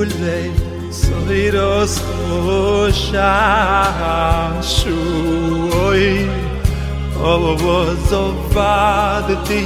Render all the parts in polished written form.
ule soiros shashui ovozovadti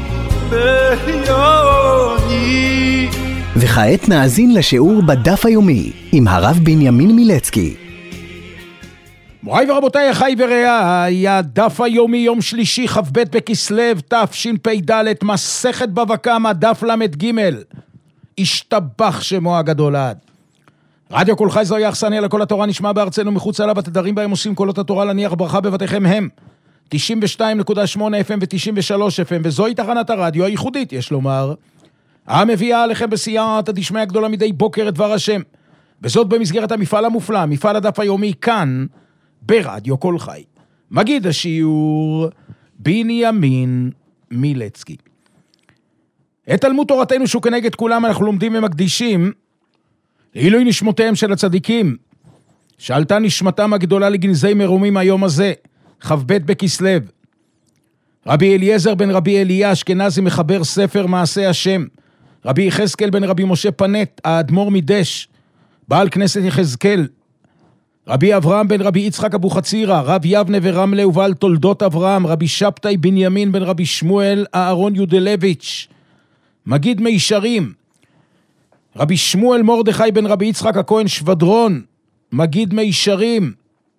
beyoni. וכעת נאזין לשיעור בדף היומי עם הרב בנימין מילצקי. מוריי ורבותיי, אחי ורעיי, הדף היומי יום שלישי כ"ב בכסלו תשפ"ד, מסכת בבא קמא דף ל"ג. השתבח שמו הגדול עד. רדיו כל חי זוהי אכסניה לכל התורה, נשמע בארצנו מחוץ לה, בתדרים בהם עושים קולות התורה, להניח ברכה בבתיכם הם 92.8 FM ו-93 FM, וזוהי תחנת הרדיו הייחודית, יש לומר, המביאה עליכם בסייעתא דשמיא הגדולה מדי בוקר את דבר השם, וזאת במסגרת המפעל המופלא, מפעל הדף היומי כאן ברדיו כל חי. מגיד השיעור בנימין מילצקי. את תלמוד תורתנו שהוא כנגד כולם אנחנו לומדים ומקדישים לעילוי נשמותיהם של הצדיקים, שעלתה נשמתם הגדולה לגנזי מרומים היום הזה, כ"ב בכסלו. רבי אליעזר בן רבי אליה אשכנזי מחבר ספר מעשה השם, רבי יחזקאל בן רבי משה פנט, האדמו"ר מדש, בעל כנסת יחזקאל, רבי אברהם בן רבי יצחק אבוחצירא, רב יבנה ורמלה ובעל תולדות אברהם, רבי שבתאי בנימין בן רבי שמואל אהרון יודלביץ', מגיד מישרים, רבי שמואל מרדכי בן רבי יצחק הכהן שבדרון, מגיד מישרים,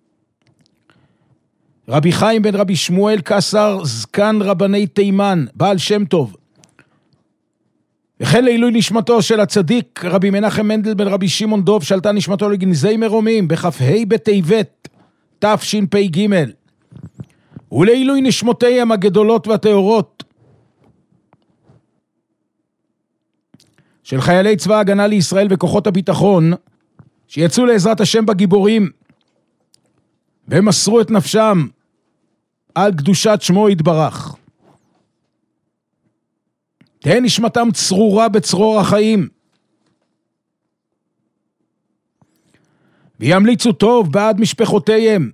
רבי חיים בן רבי שמואל קסר, זקן רבני תימן, בעל שם טוב. וכן לעילוי נשמתו של הצדיק רבי מנחם מנדל בן רבי שמעון דוב, שעלתה נשמתו לגנזי מרומים בכ"ה בטבת תשפ"ג, ולעילוי נשמותיהם הגדולות והטהורות של חיילי צבא ההגנה לישראל וכוחות הביטחון, שיצאו לעזרת השם בגיבורים ומסרו את נפשם על קדושת שמו יתברך. תהא נשמתם צרורה בצרור החיים, וימליצו טוב בעד משפחותיהם,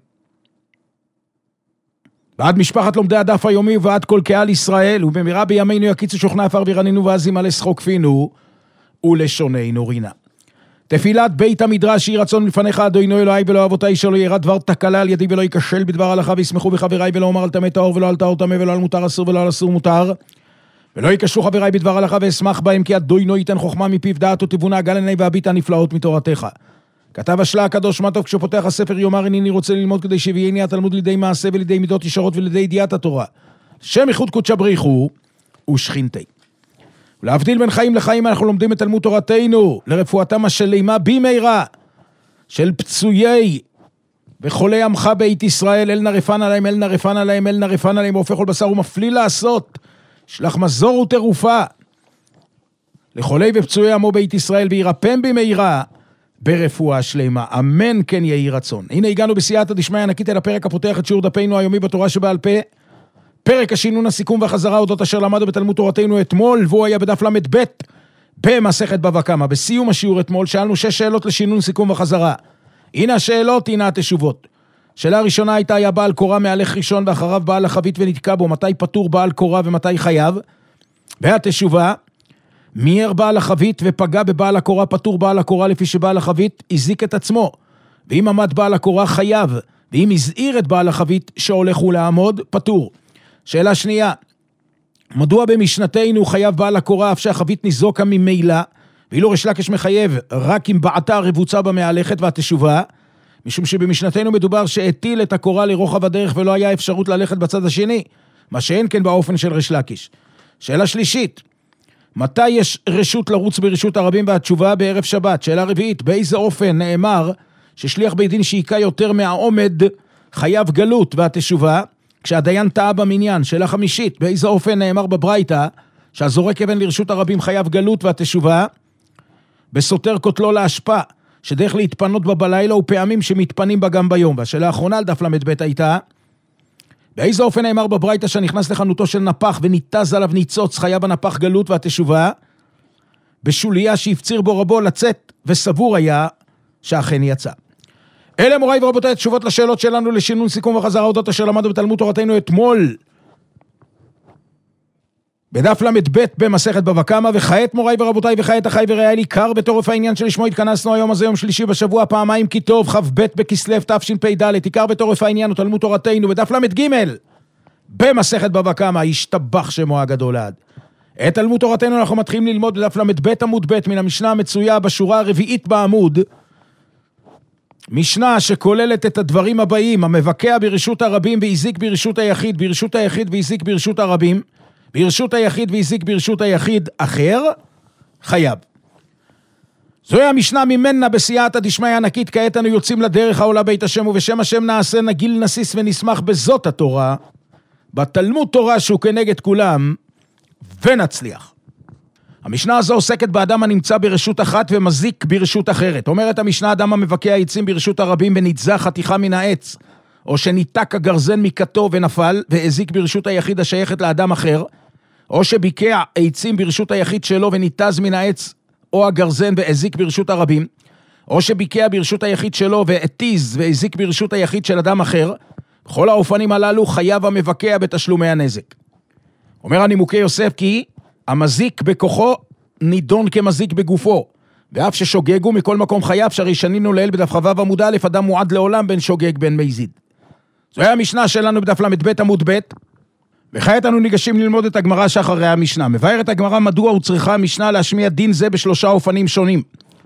בעד משפחת לומדי הדף היומי ובעד כל קהל ישראל, ובמהרה בימינו יקיצו שוכנה עפר וירננו ועזים על שחוק פינו ולשוננו רינה. תפילת בית המדרש יהי רצון לפניך אדוני אלוהי ולא אבותיי, שלא ירד דבר תקלה על ידי ולא ייכשל בדבר הלכה, וישמחו בחבריי ולא אומר על טמא טהור ולא על טהור טמא ולא על מותר אסור ולא על אסור מותר, ולא יקשו חבריי בדבר הלכה ואשמח בהם, כי אדוני ייתן חוכמה מפיו דעת ותבונה, גל עיני והביט הנפלאות מתורתך. כתב השלה הקדוש מה טוב כשפותח הספר יאמר הנני רוצה ללמוד, כדי שיביאני התלמוד לידי מעשה ולידי מידות ישרות ולידי ידיעת התורה, שם ייחוד קודשא בריחו ושכינתי. ולהבדיל בין חיים לחיים אנחנו לומדים את תלמוד תורתנו לרפואתם השלימה במהרה של פצויי וחולי עמך בית ישראל, אל נרפן עליהם, אל נרפן עליהם, אל נרפן עליהם, והופך כל בשר ומפליא לעשות, שלח מזור ותרופה לחולי ופצועי עמו בית ישראל, וירפם במהרה ברפואה שלמה, אמן כן יהי רצון. הנה הגענו בסייעתא דשמיא ענקית אל הפרק הפותח את שיעור דפנו היומי בתורה שבעל פה, פרק השינון, הסיכום והחזרה אודות אשר למדנו בתלמוד תורתנו אתמול, והוא היה בדף ל"ב במסכת בבא קמא. בסיום השיעור אתמול שאלנו 6 שאלות לשינון, סיכום וחזרה. הנה השאלות, הנה התשובות. שאלה הראשונה הייתה, היה בעל קורה מהלך ראשון ואחריו בעל החבית ונתקע בו, מתי פטור בעל קורה ומתי חייב? והתשובה, מיהר בעל החבית ופגע בבעל הקורה, פטור בעל הקורה, לפי שבעל החבית הזיק את עצמו, ואם עמד בעל הקורה חייב, ואם הזהיר את בעל החבית שהולך הוא לעמוד, פטור. שאלה שנייה, מדוע במשנתנו חייב בעל הקורה אף שהחבית ניזוקה ממילא, ואילו ריש לקיש מחייב רק אם בעתה רבוצה במהלכת? והתשובה, משום שבמשנתנו מדובר שהטיל את הקורה לרוחב הדרך ולא היה אפשרות ללכת בצד השני, מה שאין כן באופן של ריש לקיש. שאלה שלישית, מתי יש רשות לרוץ ברשות הרבים? והתשובה, בערב שבת. שאלה רביעית, באיזה אופן נאמר ששליח בית דין שהיכה יותר מהעומד חייב גלות? והתשובה, כשהדיין טעה במניין. שאלה חמישית, באיזה אופן נאמר בברייתא שהזורק אבן לרשות הרבים חייב גלות? והתשובה, בסותר כותלו להשפע, שדרך להתפנות בה בלילה ופעמים שמתפנים בה גם ביום. והשאלה האחרונה על דף ל"ב הייתה, באיזה אופן נאמר בברייתא שנכנס לחנותו של נפח וניתז עליו ניצוץ חייב הנפח גלות? והתשובה, בשוליה שהפציר בו רבו לצאת וסבור היה שאכן יצא. אלה מוריי ורבותיי התשובות לשאלות שלנו לשינון, סיכום וחזרה אודות אשר למדנו בתלמוד תורתנו אתמול בדף למד ב' במסכת בבא קמא, וכעת מוריי ורבותיי וכעת אחיי ורעיי לי, קר בתורף העניין שלשמו התכנסנו היום הזה, יום שלישי בשבוע, פעמיים כי טוב, כ"ב בכסלו תשפ"ד, עיקר בתורף העניין הוא תלמוד תורתנו, בדף למד ג' במסכת בבא קמא, ישתבח שמו הגדול לעד. את תלמוד תורתנו אנחנו מתחילים ללמוד בדף למד ב' עמוד ב' מן המשנה המצויה בשורה הרביעית בעמוד, משנה שכוללת את הדברים הבאים: המבקע ברשות הרבים והזיק ברשות היחיד, ברשות היחיד והזיק ברשות הרבים, ברשות היחיד והזיק ברשות היחיד אחר, חייב. זוהי המשנה ממנה בסייעתא דשמיא ענקית. כעת אנו יוצאים לדרך העולה בית השם, ובשם השם נעשה נגיל נסיס ונשמח בזאת התורה, בתלמוד תורה שהוא כנגד כולם, ונצליח. המשנה הזו עוסקת באדם הנמצא ברשות אחת ומזיק ברשות אחרת. אומרת המשנה, אדם המבקע עצים ברשות הרבים ונתזה חתיכה מן העץ, או שניתק הגרזן מקטו ונפל והזיק ברשות היחיד השייכת לאדם אחר, או שביקע עצים ברשות היחיד שלו וניתז מן העץ או הגרזן והזיק ברשות הרבים, או שביקע ברשות היחיד שלו והתיז והזיק ברשות היחיד של אדם אחר, בכל האופנים הללו חייב המבקע בתשלומי הנזק. אומר הנימוקי יוסף כי המזיק בכוחו נידון כמזיק בגופו, ואף ששוגגו מכל מקום חייב, שהרי שנינו לעיל בדף כ"ו עמוד א', אדם מועד לעולם בין שוגג בין מזיד. זוהי המשנה שלנו בדף למד ב' עמוד ב', וכעת אנו ניגשים ללמוד את הגמרא שאחרי המשנה. מבארת הגמרא מדוע הוא צריכה המשנה להשמיע דין זה בשלושה אופנים שונים.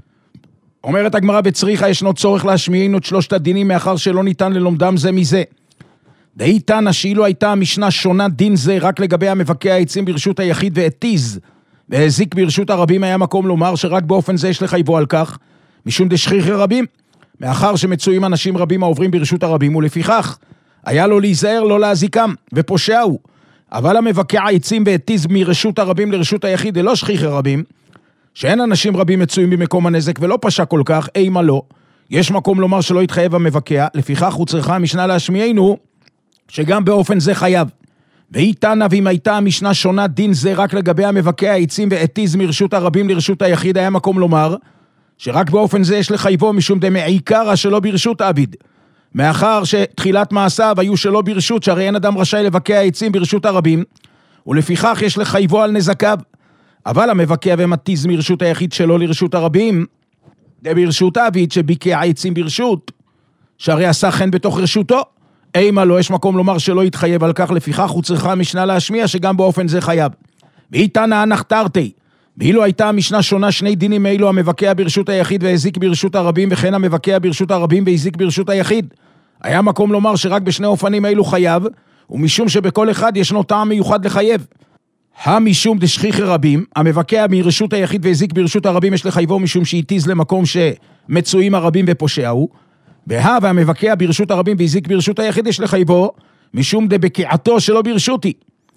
אומרת הגמרא, בצריכה ישנו צורך להשמיענו את שלושת הדינים, מאחר שלא ניתן ללומדם זה מזה. דהי תנא שאילו הייתה המשנה שונה דין זה רק לגבי המבקע העצים ברשות היחיד והתיז והזיק ברשות הרבים, היה מקום לומר שרק באופן זה יש לחייבו על כך, משום דשכיחי רבים, מאחר שמצויים אנשים רבים העוברים ברשות הרבים, ולפיכך היה לו להיזהר לא להזיקם, ופושע הוא. אבל המבקע העצים והתיז מרשות הרבים לרשות היחיד ללא שכיחי רבים, שאין אנשים רבים מצויים במקום הנזק ולא פשע כל כך, אימה לא, יש מקום לומר שלא יתחייב המבקע, לפיכך הוא צריכה המשנה להשמיענו שגם באופן זה חייב. והיא תנא, ואם הייתה המשנה שונה דין זה רק לגבי המבקע העצים והתיז מרשות הרבים לרשות היחיד, היה מקום לומר שרק באופן זה יש לחייבו, משום דמעיקרא שלא ברשות עביד, מאחר שתחילת מעשיו היו שלא ברשות, שהרי אין אדם רשאי לבקע העצים ברשות הרבים, ולפיכך יש לחייבו על נזקיו. אבל המבקע ומתיז מרשות היחיד שלו לרשות הרבים, זה ברשות עביד שביקע העצים ברשות, שהרי עשה חן בתוך רשותו, אימה לא, יש מקום לומר שלא יתחייב על כך, לפיכך הוא צריכה המשנה להשמיע שגם באופן זה חייב. והיא תנא אנח תרתי, ואילו הייתה המשנה שונה שני דינים אילו, המבקע ברשות היחיד והזיק ברשות הרבים, וכן המבקע ברשות הרבים והזיק ברשות היחיד, היה מקום לומר שרק בשני אופנים אילו חייב, ומשום שבכל אחד ישנו טעם מיוחד לחייב. המשום דשכיחי רבים, המבקע מרשות היחיד והזיק ברשות הרבים יש לחייבו משום שהתיז למקום שמצויים הרבים ופושע הוא, והמבקע ברשות הרבים והזיק ברשות היחיד יש לחייבו משום דבקיעתו שלא ברשותי.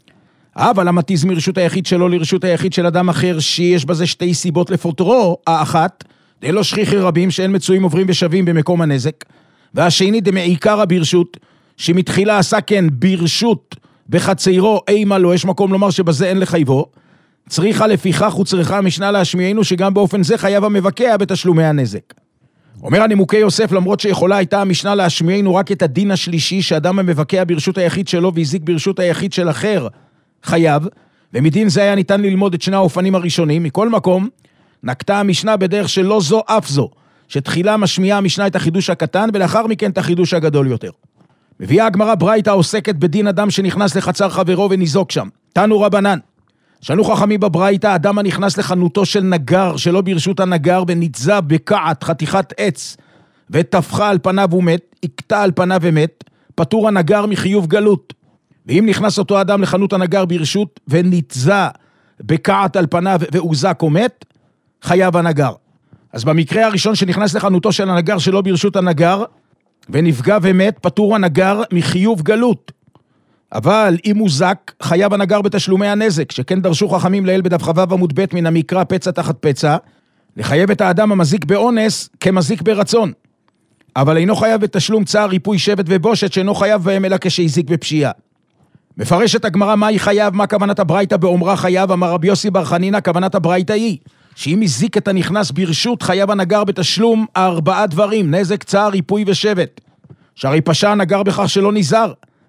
אבל המתיז מרשות היחיד שלו לרשות היחיד של אדם אחר, שיש בזה שתי סיבות לפוטרו: האחת, דלא שכיחי רבים שאין מצויים עוברים ושווים במקום הנזק, והשני דמעיקרא ברשות, שמתחילה עשה כן ברשות בחצרו, אימה לא, יש מקום לומר שבזה אין לחייבו. צריכה לפיכך הוא צריכה המשנה להשמיענו שגם באופן זה חייב המבקע בתשלומי הנזק. אומר הנימוקי יוסף, למרות שיכולה הייתה המשנה להשמיענו רק את הדין השלישי, שאדם המבקע ברשות היחיד שלו והזיק ברשות היחיד של אחר חייב, ומדין זה היה ניתן ללמוד את שני האופנים הראשונים. מכל מקום נקטה המשנה בדרך שלא זו אף זו, שתחילה משמיעה המשנה את החידוש הקטן ולאחר מכן את החידוש הגדול יותר. מביאה הגמרא ברייתא העוסקת בדין אדם שנכנס לחצר חברו וניזוק שם. תנו רבנן, שנו חכמים בברייתא, אדם הנכנס לחנותו של נגר שלא ברשות הנגר ונתזה בקעת חתיכת עץ ותפחה על פניו ומת, הקטע על פניו ומת, פטור הנגר מחיוב גלות. ואם נכנס אותו אדם לחנות הנגר ברשות ונתזה בקעת על פניו והוזק ומת, חייב הנגר. אז במקרה הראשון שנכנס לחנותו של הנגר שלא ברשות הנגר ונפגע ומת, פטור הנגר מחיוב גלות. אבל אם הוזק, חייב הנגר בתשלומי הנזק, שכן דרשו חכמים לעיל בדף כ"ו עמוד ב' מן המקרא פצע תחת פצע, לחייב את האדם המזיק באונס כמזיק ברצון. אבל אינו חייב בתשלום צער, ריפוי, שבט ובושת, שאינו חייב בהם אלא כשהזיק בפשיעה. מפרשת הגמרא מהי חייב, מה כוונת הברייתא באומרה חייב. אמר רבי יוסי בר חנינא, כוונת הברייתא היא שאם הזיק את הנכנס ברשות, חייב הנגר בתשלום 4 דברים: נזק, צער, ריפוי ושבט. שהרי פשע הנגר בכך שלא נזהר,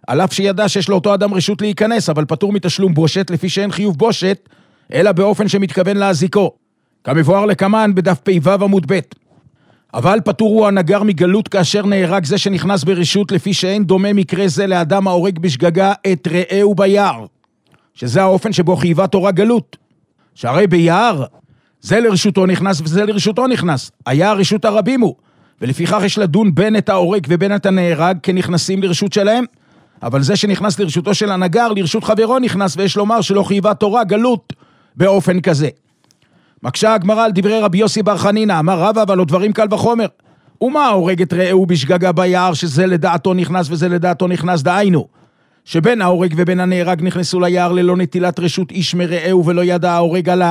על אף שידע שיש לאותו אדם רשות להיכנס, אבל פטור מתשלום בושת, לפי שאין חיוב בושת, אלא באופן שמתכוון להזיקו. כמבואר לקמן בדף פ"ו עמוד ב'. אבל פטור הוא הנגר מגלות כאשר נהרג זה שנכנס ברשות, לפי שאין דומה מקרה זה לאדם ההורג בשגגה את רעהו ביער, שזה האופן שבו חייבה תורה גלות. שהרי ביער, זה לרשותו נכנס וזה לרשותו נכנס. היער רשות הרבים הוא, ולפיכך יש לדון בין את ההורג ובין את הנהרג כנכנסים לרשות שלהם, אבל זה שנכנס לרשותו של הנגר, לרשות חברו נכנס, ויש לומר שלא חייבה תורה גלות באופן כזה. מקשה הגמרא על דברי רבי יוסי בר חנינא, אמר רבא, אבל לא דברים קל וחומר. ומה ההורג את רעהו בשגגה ביער, שזה לדעתו נכנס וזה לדעתו נכנס, דהיינו, שבין ההורג ובין הנהרג נכנסו ליער ללא נטילת רשות איש מרעהו, ולא ידע ההורג על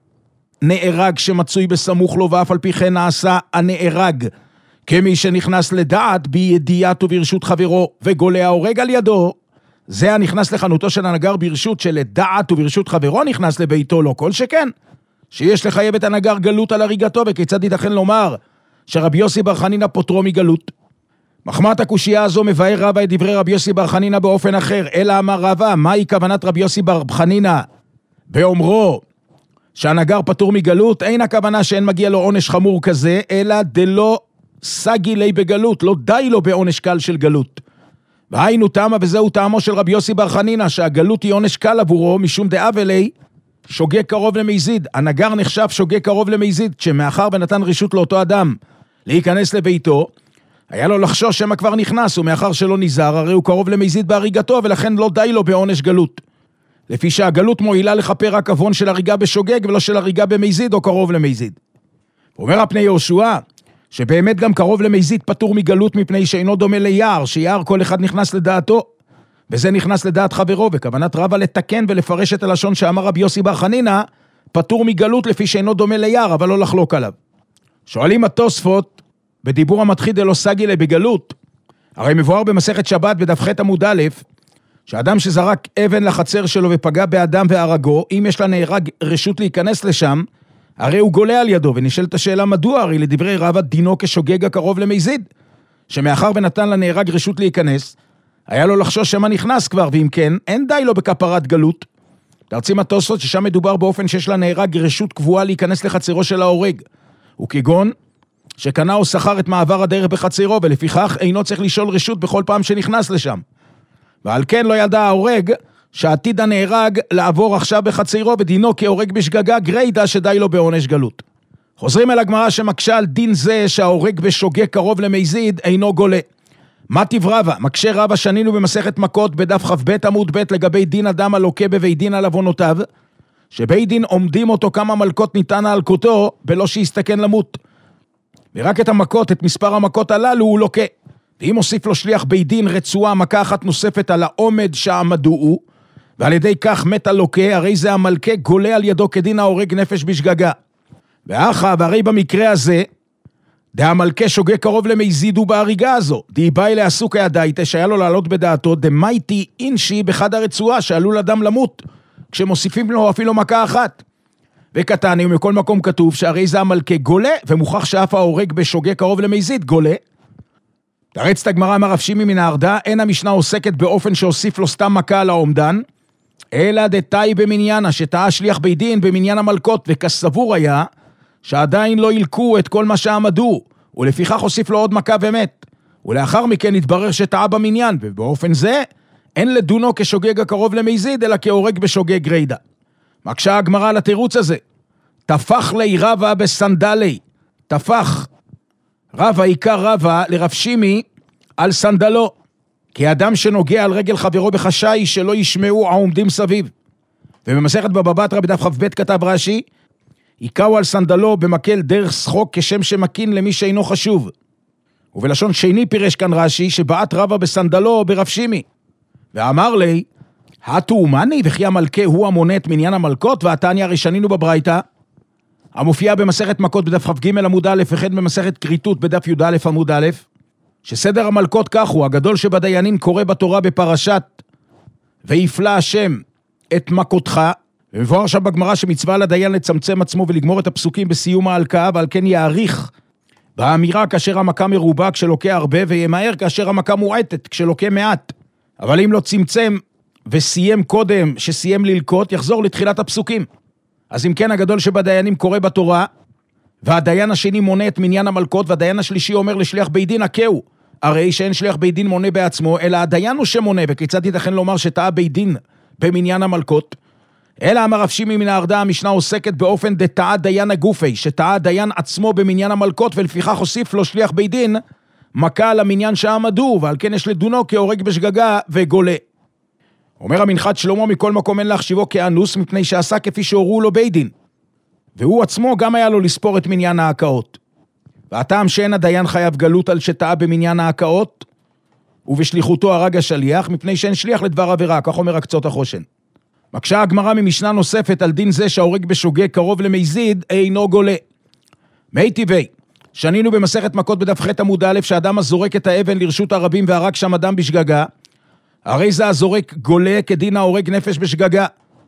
הנהרג שמצוי בסמוך לו, ואף על פי כן נעשה הנהרג כמי שנכנס לדעת בידיעת וברשות חברו, וגולה ההורג על ידו, זה הנכנס לחנותו של הנגר ברשות שלדעת וברשות חברו נכנס לביתו, לא כל שכן שיש לחייב את הנגר גלות על הריגתו, וכיצד ייתכן לומר שרבי יוסי בר חנינא פוטרו מגלות? מחמת הקושייה הזו מבאר רבא את דברי רבי יוסי בר חנינא באופן אחר, אלא אמר רבא, מהי כוונת רבי יוסי בר חנינא באומרו שהנגר פטור מגלות? אין הכוונה שאין מגיע לו עונש חמור כזה, אלא דלא סגי לי בגלות, לא די לו בעונש קל של גלות. והיינו תמה, וזהו טעמו של רבי יוסי בר חנינא, שהגלות היא עונש קל עבורו, משום דאב אלי שוגה קרוב למזיד. הנגר נחשב שוגה קרוב למזיד, כשמאחר ונתן רשות לאותו אדם להיכנס לביתו, היה לו לחשוש שמה כבר נכנס, ומאחר שלא נזהר, הרי הוא קרוב למזיד בהריגתו, ולכן לא די לו בעונש גלות. לפי שהגלות מועילה לכפר רק עוון של הריגה בשוגג, ולא של הריגה במזיד או קרוב למזיד. אומר הפני יהושע, שבאמת גם קרוב למזיד פטור מגלות, מפני שאינו דומה ליער, שיער כל אחד נכנס לדעתו, וזה נכנס לדעת חברו, וכוונת רבא לתקן ולפרש את הלשון שאמר רבי יוסי בר חנינא, פטור מגלות לפי שאינו דומה ליער, אבל לא לחלוק עליו. שואלים התוספות, בדיבור המתחיל דלא סגי לי בגלות, הרי מבואר במסכת שבת בדף ח' עמוד א', שאדם שזרק אבן לחצר שלו ופגע באדם והרגו, אם יש לנהרג רשות להיכנס לשם, הרי הוא גולה על ידו, ונשאלת השאלה מדוע, הרי לדברי רבא דינו כשוגג הקרוב למזיד, שמאחר ונתן לנהרג רשות להיכנס, היה לו לחשוש שמה נכנס כבר, ואם כן, אין די לו בכפרת גלות. תרצים התוספות ששם מדובר באופן שיש לנהרג רשות קבועה להיכנס לחצרו של ההורג, וכגון שקנה או שכר את מעבר הדרך בחצרו, ולפיכך אינו צריך לשאול רשות בכל פעם שנכנס לשם. ועל כן לא ידע ההורג שעתיד הנהרג לעבור עכשיו בחצרו, ודינו כהורג בשגגה גריידא שדי לו בעונש גלות. חוזרים אל הגמרא שמקשה על דין זה שההורג בשוגג קרוב למזיד אינו גולה. מה תברבה? מקשה רבא שנינו במסכת מכות בדף כ"ב עמוד ב' לגבי דין אדם הלוקה בבית דין על עוונותיו, שבית דין עומדים אותו כמה מלכות ניתן על כותו בלא שיסתכן למות, ורק את המכות, את מספר המכות הללו הוא לוקה. ואם הוסיף לו שליח בית דין רצועה מכה אחת נוספת על העומד שעמדו, ועל ידי כך מת הלוקה, הרי זה המלכה גולה על ידו כדין ההורג נפש בשגגה. ואחר, והרי במקרה הזה, המלכה שוגה קרוב למזיד ובהריגה הזו, די באי לעסוק הידייתה שהיה לו לעלות בדעתו, דמייתי אינשי בחד הרצועה שעלול אדם למות, כשמוסיפים לו אפילו מכה אחת. וקטני, ומכל מקום כתוב שהרי זה המלכה גולה, ומוכח שאף ההורג בשוגה קרוב למזיד גולה. תרץ את הגמרא אמר רב שימי מן הארדה, אין המשנה עוסקת באופן שהוסיף לו סתם מכה על העומדן, אלא דתאי במניינה, שטעה שליח בית דין במניין המלכות, וכסבור היה שעדיין לא ילקו את כל מה שעמדו, ולפיכך הוסיף לו עוד מכה ומת. ולאחר מכן התברר שטעה במניין, ובאופן זה אין לדונו כשוגג הקרוב למזיד, אלא כהורג בשוגג גריידא. מקשה הגמרא על התירוץ הזה. תפח לי רבא בסנדלי. תפח רבא עיקר רבא לרב שימי על סנדלו. כי אדם שנוגע על רגל חברו בחשאי שלא ישמעו העומדים סביב. ובמסכת בבא בתרא בדף כ"ב כתב רש"י, עיקרו על סנדלו במקל דרך שחוק כשם שמקין למי שאינו חשוב. ובלשון שני פירש כאן רש"י שבעת רבא בסנדלו ברב שימי. ואמר לי, התאומני וכי המלכה הוא המונה את מניין המלכות, והתניא הרי שנינו בברייתא, המופיע במסכת מכות בדף כ"ג עמוד א' וכן במסכת כריתות בדף י"א עמוד א', שסדר המלכות כך הוא, הגדול שבדיינים קורא בתורה בפרשת ויפלא השם את מכותך, ומבואר שם בגמרא שמצווה לדיין לצמצם עצמו ולגמור את הפסוקים בסיום ההלקאה, ועל כן יעריך באמירה כאשר המכה מרובה כשלוקה הרבה, וימהר כאשר המכה מועטת כשלוקה מעט. אבל אם לא צמצם וסיים קודם שסיים ללקוט, יחזור לתחילת הפסוקים. אז אם כן, הגדול שבדיינים קורא בתורה, והדיין השני מונה את מניין המלכות, והדיין השלישי אומר לשליח בית דין, הכהו. הרי שאין שליח בית דין מונה בעצמו, אלא הדיין הוא שמונה, וכיצד ייתכן לומר שטעה בית דין במניין המלכות? אלא אמר רב שימי מן הארדה, המשנה עוסקת באופן דטעה דיין הגופי, שטעה דיין עצמו במניין המלכות, ולפיכך הוסיף לו שליח בית דין, מכה על המניין שעמדו, ועל כן יש לדונו כהורג בשגגה וגולה. אומר המנחת שלמה, מכל מקום אין להחשיבו כאנוס, מפני שעשה כפי שהורו לו בית דין. והוא עצמו גם היה לו לספור את מניין ההקאות. והטעם שאין הדיין חייב גלות על שטעה במניין ההקאות, ובשליחותו הרג השליח, מפני שאין שליח לדבר עבירה, כך אומר הקצות החושן. מקשה הגמרא ממשנה נוספת על דין זה שההורג בשוגג קרוב למזיד אינו גולה. מי טבעי, שנינו במסכת מכות בדף ח' עמוד א', שאדם הזורק את האבן לרשות הרבים והרג שם אדם בשגגה, הרי זה הזורק גולה כדין ההורג נפש בשגגה.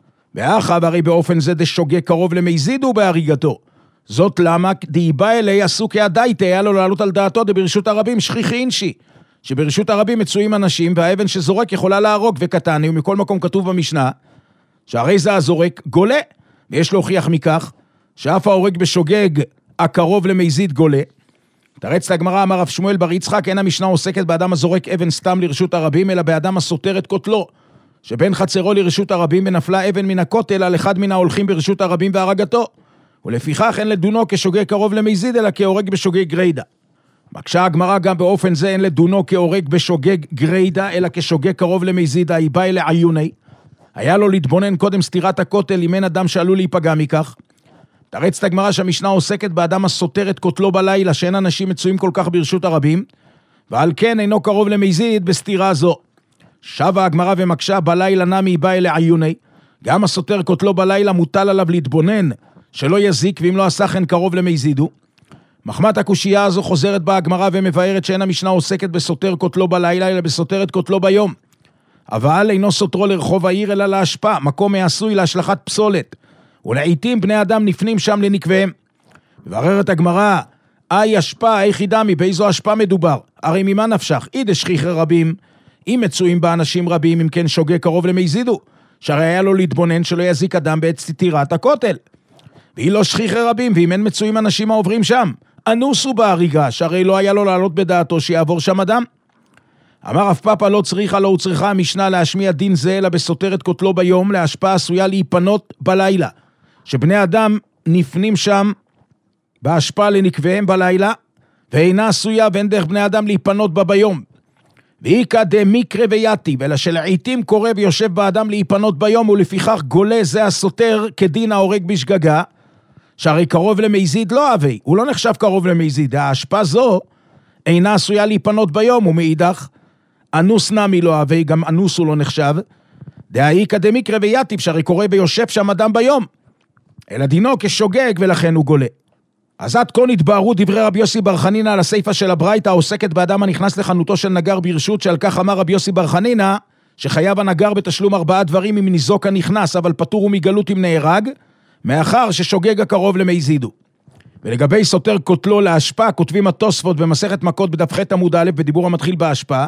ואחר הרי באופן זה דשוגג קרוב למזיד ובהריגתו. זאת למה דהיבא אלי עסוק ידייתי, היה לו לעלות על דעתו דברשות הרבים שכיחי אינשי, שברשות הרבים מצויים אנשים והאבן שזורק יכולה להרוג וקטני, ומכל מקום כתוב במשנה שהרי זה הזורק גולה, ויש להוכיח מכך שאף ההורג בשוגג הקרוב למזיד גולה. תרץ לגמרא, אמר רב שמואל בר יצחק, אין המשנה עוסקת באדם הזורק אבן סתם לרשות הרבים, אלא באדם הסותר את כותלו, שבין חצרו לרשות הרבים ונפלה אבן מן הכותל על אחד מן ההולכים ברשות הרבים והרגתו, ולפיכך אין לדונו כשוגג קרוב למזיד, אלא כהורג בשוגג גרידה. מקשה הגמרא גם באופן זה אין לדונו כהורג בשוגג גרידה, אלא כשוגג קרוב למזיד, היבא אלי עיוני. היה לו להתבונן קודם סתירת הכותל, אם אין אדם שעלול להיפגע מכך. תרץ הגמרא שהמשנה עוסקת באדם הסותר את כותלו בלילה, שאין אנשים מצויים כל כך ברשות הרבים, ועל כן אינו קרוב למזיד בסתירה זו. שבה הגמרא ומקשה בלילה נמי בא אלי עיוני, גם הסותר כותלו בלילה מוטל עליו להתבונן, שלא יזיק, ואם לא עשה כן קרוב למזידו. מחמת הקושייה הזו חוזרת בה הגמרא ומבארת שאין המשנה עוסקת בסותר כותלו בלילה, אלא בסותר את כותלו ביום. אבל אינו סותרו לרחוב העיר אלא להשפע, מקום העשוי להשלכת פסולת, ולעיתים בני אדם נפנים שם לנקביהם. ובררת הגמרא, השפע היחידמי, באיזו השפע מדובר? הרי ממה נפשך? אידה שכיחי רבים, אם מצויים בה אנשים רבים, אם כן שוגג קרוב למזידו, שהרי היה לו להתבונן שלא יזיק אדם בעת סתירת הכותל. והיא לא שכיחי רבים, ואם אין מצויים אנשים העוברים שם, אנוסו בהריגה, שהרי לא היה לו לעלות בדעתו שיעבור שם אדם. אמר רב פאפא לא צריכה, לא צריכה המשנה להשמיע דין זה, אלא בסותר את כותלו ביום, להשפעה עשויה להיפנות בלילה, שבני אדם נפנים שם בהשפעה לנקביהם בלילה, ואינה עשויה ואין דרך בני אדם להיפנות בה ביום. ואיקא דמיקרא ויתיב, אלא שלעיתים קורא ויושב באדם להיפנות ביום, ולפיכך גולה זה הסותר כדין ההורג בשגגה, שהרי קרוב למזיד לא אבי, הוא לא נחשב קרוב למזיד, ההשפעה זו אינה עשויה להיפנות ביום, ומאידך אנוס נמי לא אבי, גם אנוס הוא לא נחשב, דאיקא דמיקרא ויתיב, שהרי קורא ויושב שם אדם ביום, אלא דינו כשוגג ולכן הוא גולה. אז עד כה נתבהרו דברי רבי יוסי בר חנינא על הסיפא של הברייתא העוסקת באדם הנכנס לחנותו של נגר ברשות, שעל כך אמר רבי יוסי בר חנינא שחייב הנגר בתשלום 4 דברים אם ניזוק הנכנס, אבל פטור ומגלות אם נהרג, מאחר ששוגג הקרוב למזידו. ולגבי סותר כותלו להשפעה, כותבים התוספות במסכת מכות בדף ח' עמוד א' בדיבור המתחיל בהשפעה,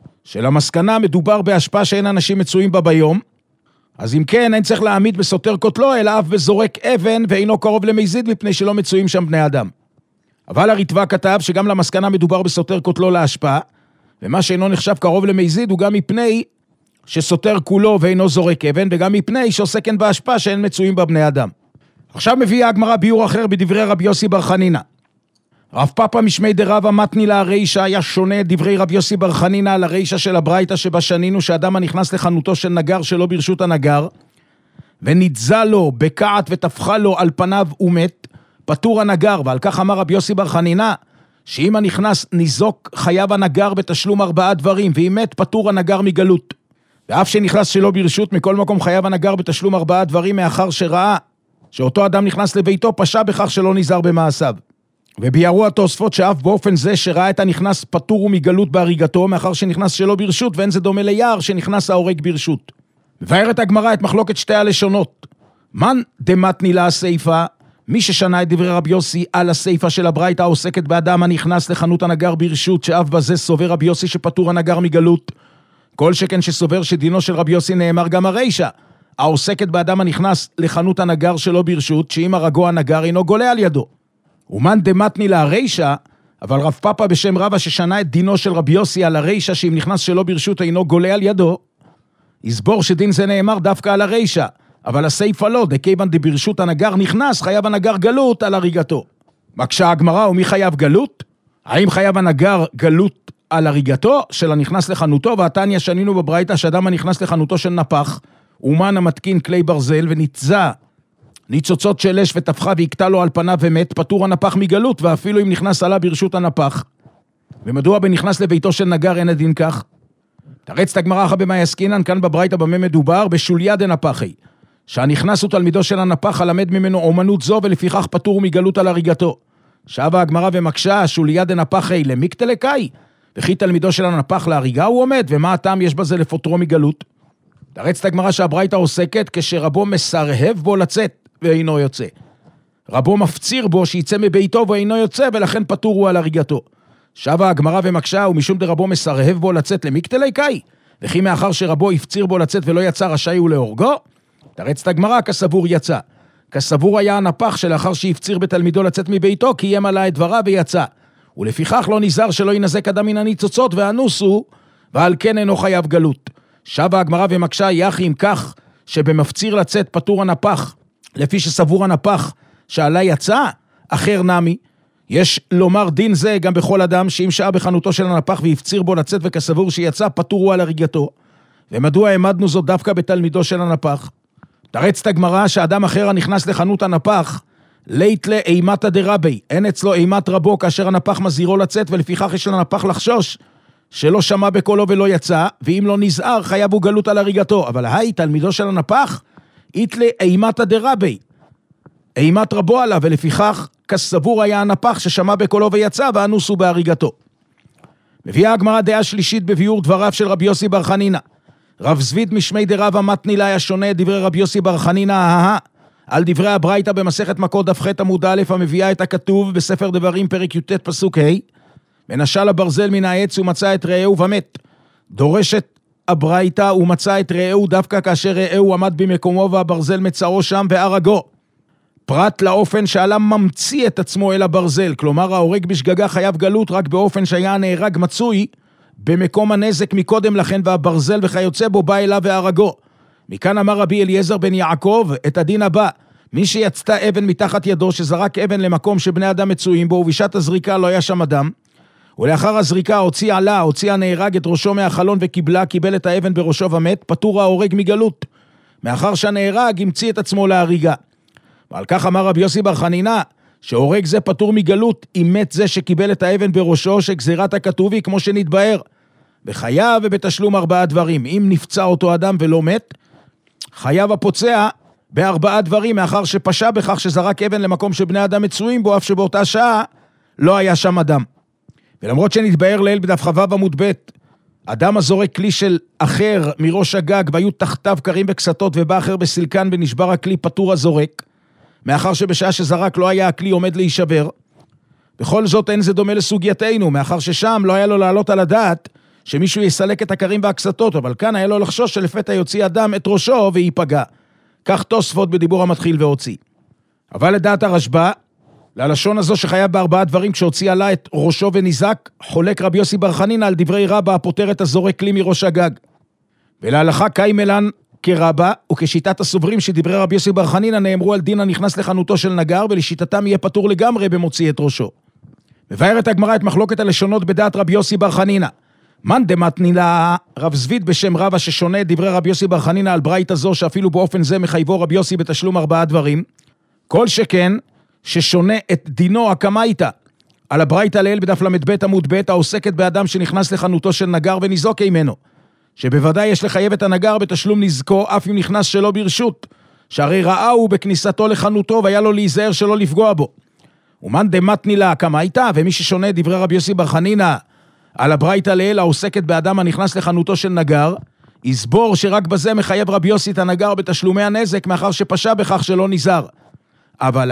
שלמסקנה מדובר בהשפעה שאין אנשים מצויים בה ביום, אז אם כן, אין צריך להעמיד בסותר כותלו, אלא אף בזורק אבן ואינו קרוב למזיד, מפני שלא מצויים שם בני אדם. אבל הריטב"א כתב שגם למסקנה מדובר בסותר כותלו להשפעה, ומה שאינו נחשב קרוב למזיד הוא גם מפני שסותר כולו ואינו זורק אבן, וגם מפני שעושה כן בהשפעה שאין מצויים בה בני אדם. עכשיו מביאה הגמרא ביור אחר בדברי רבי יוסי בר חנינא. רב פאפא משמי דרבא מתני לה הרישא, היה שונה דברי רבי יוסי בר חנינא על הרישא של הברייתא שבשנינו, שאדם הנכנס לחנותו של נגר שלא ברשות הנגר, ונתזה לו בקעת ותפחה לו על פניו ומת, פטור הנגר. ועל כך אמר רבי יוסי בר חנינא, שאם הנכנס ניזוק חייב הנגר בתשלום 4 דברים, ואם מת פטור הנגר מגלות. ואף שנכנס שלא ברשות, מכל מקום חייב הנגר בתשלום 4 דברים, מאחר שראה שאותו אדם נכנס לביתו, פשע בכך שלא נזהר במעשיו. וביארו התוספות שאף באופן זה שראה את הנכנס פטור ומגלות בהריגתו, מאחר שנכנס שלא ברשות, ואין זה דומה ליער שנכנס ההורג ברשות. מבארת הגמרא את מחלוקת שתי הלשונות. מן דמתני לה הסיפא, מי ששנה את דברי רבי יוסי על הסיפא של הברייתא העוסקת באדם הנכנס לחנות הנגר ברשות, שאף בזה סובר רבי יוסי שפטור הנגר מגלות, כל שכן שסובר שדינו של רבי יוסי נאמר גם הרישה, העוסקת באדם הנכנס לחנות הנגר שלו ברשות, שאם הרגו הנגר אינו גולה על ידו. ומן דמתני לה הרישה, אבל רב פאפה בשם רבא ששנה את דינו של רבי יוסי על הרישה, שאם נכנס שלו ברשות אינו גולה על ידו, יסבור שדין זה נאמר דווקא על הרישה, אבל הסייפה לא, דכיוון דברשות הנגר נכנס, חייב הנגר גלות על הריגתו. מקשה הגמרא, ומי חייב גלות? האם חייב הנגר גלות על הריגתו של הנכנס לחנותו? והתניא שנינו בברייתא שאדם הנכנס לחנותו של נפח, אומן המתקין כלי ברזל ונצזה ניצוצות של אש וטפחה ויקטע לו על פניו ומת, פטור הנפח מגלות, ואפילו אם נכנס עלה ברשות הנפח. ומדוע בנכנס לביתו של נגר אין הדין כך? תרץ את הגמרא אחר במאי עסקינן, כאן בברייתא במה מדובר, בשוליה דנפחי, שהנכנס הוא תלמידו של הנפח, הלמד ממנו אומנות זו, ולפיכך פטור מגלות על הריגתו. שבה הגמרא ומקשה, שוליה דנפחי למיקטלקאי, וכי תלמידו של הנפח להריגה הוא עומד, ומה הטעם יש בזה לפוטרו מגלות? תרץ את הגמרא שהברייתא עוסקת כשרבו מסרהב בו לצאת ואינו יוצא. רבו מפציר בו שיצא מביתו ואינו יוצא, ולכן פטור הוא על הריגתו. שבה הגמרא ומקשה, ומשום דרבו מסרהב בו לצאת למיקטלקאי, וכי מאחר שרבו הפציר בו לצאת ולא יצא רשאי הוא להורגו? תרץ את הגמרא, כסבור יצא. כסבור היה הנפח שלאחר שהפציר בתלמידו לצאת מביתו, קיים עלה את דברה ויצא. ולפיכך לא נזהר שלא ינזק אדם מן הניצוצות והנוס הוא, ועל כן אינו חייב גלות. שבה הגמרא ומקשה, יחי אם כך שבמפציר לצאת פטור הנפח, לפי שסבור הנפח שעלה יצא, אחר נמי. יש לומר דין זה גם בכל אדם, שאם שעה בחנותו של הנפח והפציר בו לצאת וכסבור שיצא, פטור הוא על הריגתו. ומדוע העמדנו זאת דווקא בתלמידו של הנפח? תרץ את הגמרא שאדם אחר הנכנס לחנות הנפח, לית לאימתא דרבי, אין אצלו אימת רבו כאשר הנפח מזהירו לצאת, ולפיכך יש לנפח לחשוש שלא שמע בקולו ולא יצא, ואם לא נזהר חייב הוא גלות על הריגתו. אבל היי, תלמידו של הנפח, אית לאימתא דרבי, אימת רבו עליו, ולפיכך כסבור היה הנפח ששמע בקולו ויצא, והנוס הוא בהריגתו. מביאה הגמרא דעה שלישית בביאור דבריו של רבי יוסי בר חנינא. רב זביד משמי דרבא מתני לה היה שונה דברי רבי יוסי בר חנינא על דברי הברייתא במסכת מכות דף ח' עמוד א', המביאה את הכתוב בספר דברים פרק י"ט פסוק ה', ונשל הברזל מן העץ ומצא את רעהו ומת. דורשת הברייתא ומצא את רעהו דווקא כאשר רעהו עמד במקומו והברזל מצאו שם והרגו. פרט לאופן שעלם ממציא את עצמו אל הברזל, כלומר ההורג בשגגה חייב גלות רק באופן שהיה הנהרג מצוי במקום הנזק מקודם לכן, והברזל וכיוצא בו בא אליו והרגו. מכאן אמר רבי אליעזר בן יעקב את הדין הבא, מי שיצתה אבן מתחת ידו שזרק אבן למקום שבני אדם מצויים בו, ובשעת הזריקה לא היה שם אדם, ולאחר הזריקה הוציא הנהרג את ראשו מהחלון קיבל את האבן בראשו ומת, פטור ההורג מגלות, מאחר שהנהרג המציא את עצמו להריגה. ועל כך אמר רבי יוסי בר חנינא, שהורג זה פטור מגלות, אם מת זה שקיבל את האבן בראשו, שגזירת הכתוב היא כמו שנתבהר, בחייב ובתשלום 4 דברים. אם נפצע אותו אדם ולא מת, חייב הפוצע ב4 דברים, מאחר שפשע בכך שזרק אבן למקום שבני אדם מצויים בו, אף שבאותה שעה לא היה שם אדם. ולמרות שנתבהר לעיל בדף ח' עמוד ב', אדם הזורק כלי של אחר מראש הגג, והיו תחתיו קרים וקסתות, ובא אחר בסילקן ונשבר הכלי, פטור הזורק, מאחר שבשעה שזרק לא היה הכלי עומד להישבר. בכל זאת אין זה דומה לסוגייתנו, מאחר ששם לא היה לו לעלות על הדעת שמישהו יסלק את הקרים והקסתות, אבל כאן היה לו לחשוש שלפתע יוציא אדם את ראשו וייפגע. כך תוספות בדיבור המתחיל והוציא. אבל לדעת הרשב"א, ללשון הזו שחייב ב4 דברים כשהוציא עלה את ראשו ונזק, חולק רבי יוסי בר חנינא על דברי רבא הפוטר את הזורק כלי מראש הגג. ולהלכה קיימלן כרבא, וכשיטת הסוברים שדברי רבי יוסי בר חנינא נאמרו על דין הנכנס לחנותו של נגר, ולשיטתם יהיה פטור לגמרי במוציא את ראשו. מבארת הגמרא את מחלוקת הלשונות בדעת רבי יוסי בר חנינא. מן דמתני לה, רב זביד בשם רבא ששונה דברי רבי יוסי בר חנינא על ברייתא זו, שאפילו באופן זה מחייבו רבי יוסי בתשלום 4 דברים, כל שכן ששונה את דינו הקמייתא על הברייתא לעיל בדף ל"ב עמוד ב', העוסקת באדם שנכנס לחנותו של נגר וניזוק ממנו, שבוודאי יש לחייב את הנגר בתשלום נזקו, אף אם נכנס שלא ברשות, שהרי ראה הוא בכניסתו לחנותו, והיה לו להיזהר שלא לפגוע בו. ומן דמתני לה קמייתא, ומי ששונה דברי רבי יוסי בר חנינא על הברייתא לעיל העוסקת באדם הנכנס לחנותו של נגר, יסבור שרק בזה מחייב רבי יוסי את הנגר בתשלומי הנזק, מאחר שפשע בכך שלא נזהר. אבל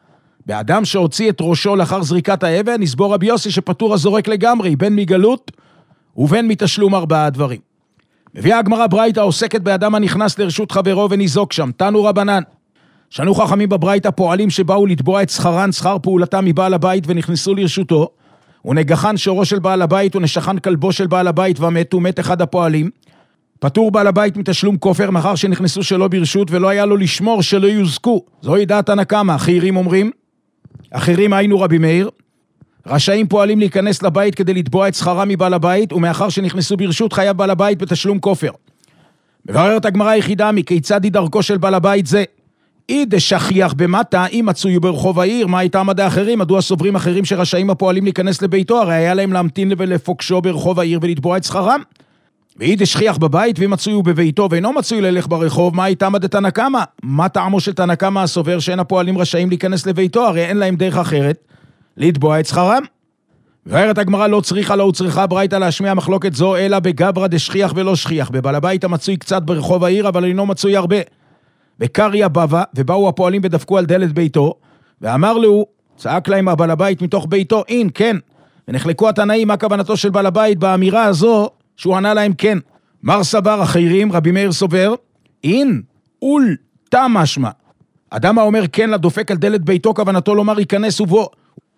באדם שהוציא את ראשו לאחר זריקת האבן, יסבור רבי יוסי שפטור הזורק לגמרי, בין מגלות ובין מתשלום 4 דברים. מביאה הגמרא ברייתא עוסקת באדם הנכנס לרשות חברו וניזוק שם, תנו רבנן. שנו חכמים בברייתא פועלים שבאו לתבוע את שכרן, שכר פעולתם מבעל הבית ונכנסו לרשותו, ונגחן שורו של בעל הבית ונשכן כלבו של בעל הבית ומתו, מת אחד הפועלים. פטור בעל הבית מתשלום כופר מאחר שנכנסו שלא ברשות ולא היה לו לשמור שלא יוזקו. זוהי דעת הנקמה. אחרים אומרים, אחרים היינו רבי מאיר, רשאים פועלים להיכנס לבית כדי לתבוע את שכרם מבעל הבית, ומאחר שנכנסו ברשות חייב בעל הבית בתשלום כופר. מבררת הגמרא היחידה מכיצד היא דרכו של בעל הבית זה. אי דשכיח במטה, אם מצוי ברחוב העיר, מה הייתה עמדה אחרים? מדוע סוברים אחרים שרשאים הפועלים להיכנס לביתו? הרי היה להם להמתין ולפוקשו ברחוב העיר ולתבוע את שכרם. ואי דשכיח בבית, ואם מצוי הוא בביתו ואינו מצוי ללך ברחוב, מה הייתה עמדת תנקמה? מה טעמו של תנקמה הסובר שאין הפועלים רשאים להיכנס לביתו? הרי אין להם דרך אחרת לתבוע את שכרם. ואומרת הגמרא לא צריכה לא צריכה ברייתא להשמיע מחלוקת זו, אלא בגברא דשכיח ולא שכיח. בבעל הבית המצוי קצת ברחוב העיר, אבל אינו מצוי הרבה. בקריה בבא, ובאו הפועלים ודפקו על דלת ביתו, ואמר לו, צעק להם הבעל הבית מתוך ביתו, אין, כן. ונחלקו התנאים מה כוונתו של בעל הבית באמירה הזו, שהוא ענה להם כן. מר סבר אחרים, רבי מאיר סובר, אין, אול, תם משמע. אדם האומר כן לדופק על דלת ביתו, כוונתו לומר ייכנס ובוא.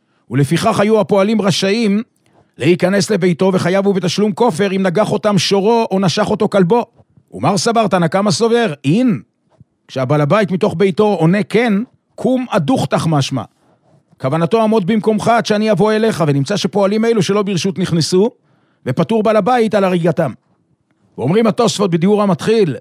ולפיכך היו הפועלים רשאים להיכנס לביתו, וחייבו בתשלום כופר אם נגח אותם שורו או נשך אותו כלבו. ומר סבר תנקמה סובר, אין. כשהבעל הבית מתוך ביתו עונה כן, קום אדוכתך משמע. כוונתו עמוד במקומך עד שאני אבוא אליך, ונמצא שפועלים אלו שלא ברשות נכנסו, ופטור בעל הבית על הריגתם. ואומרים התוספות בדיור המתחיל,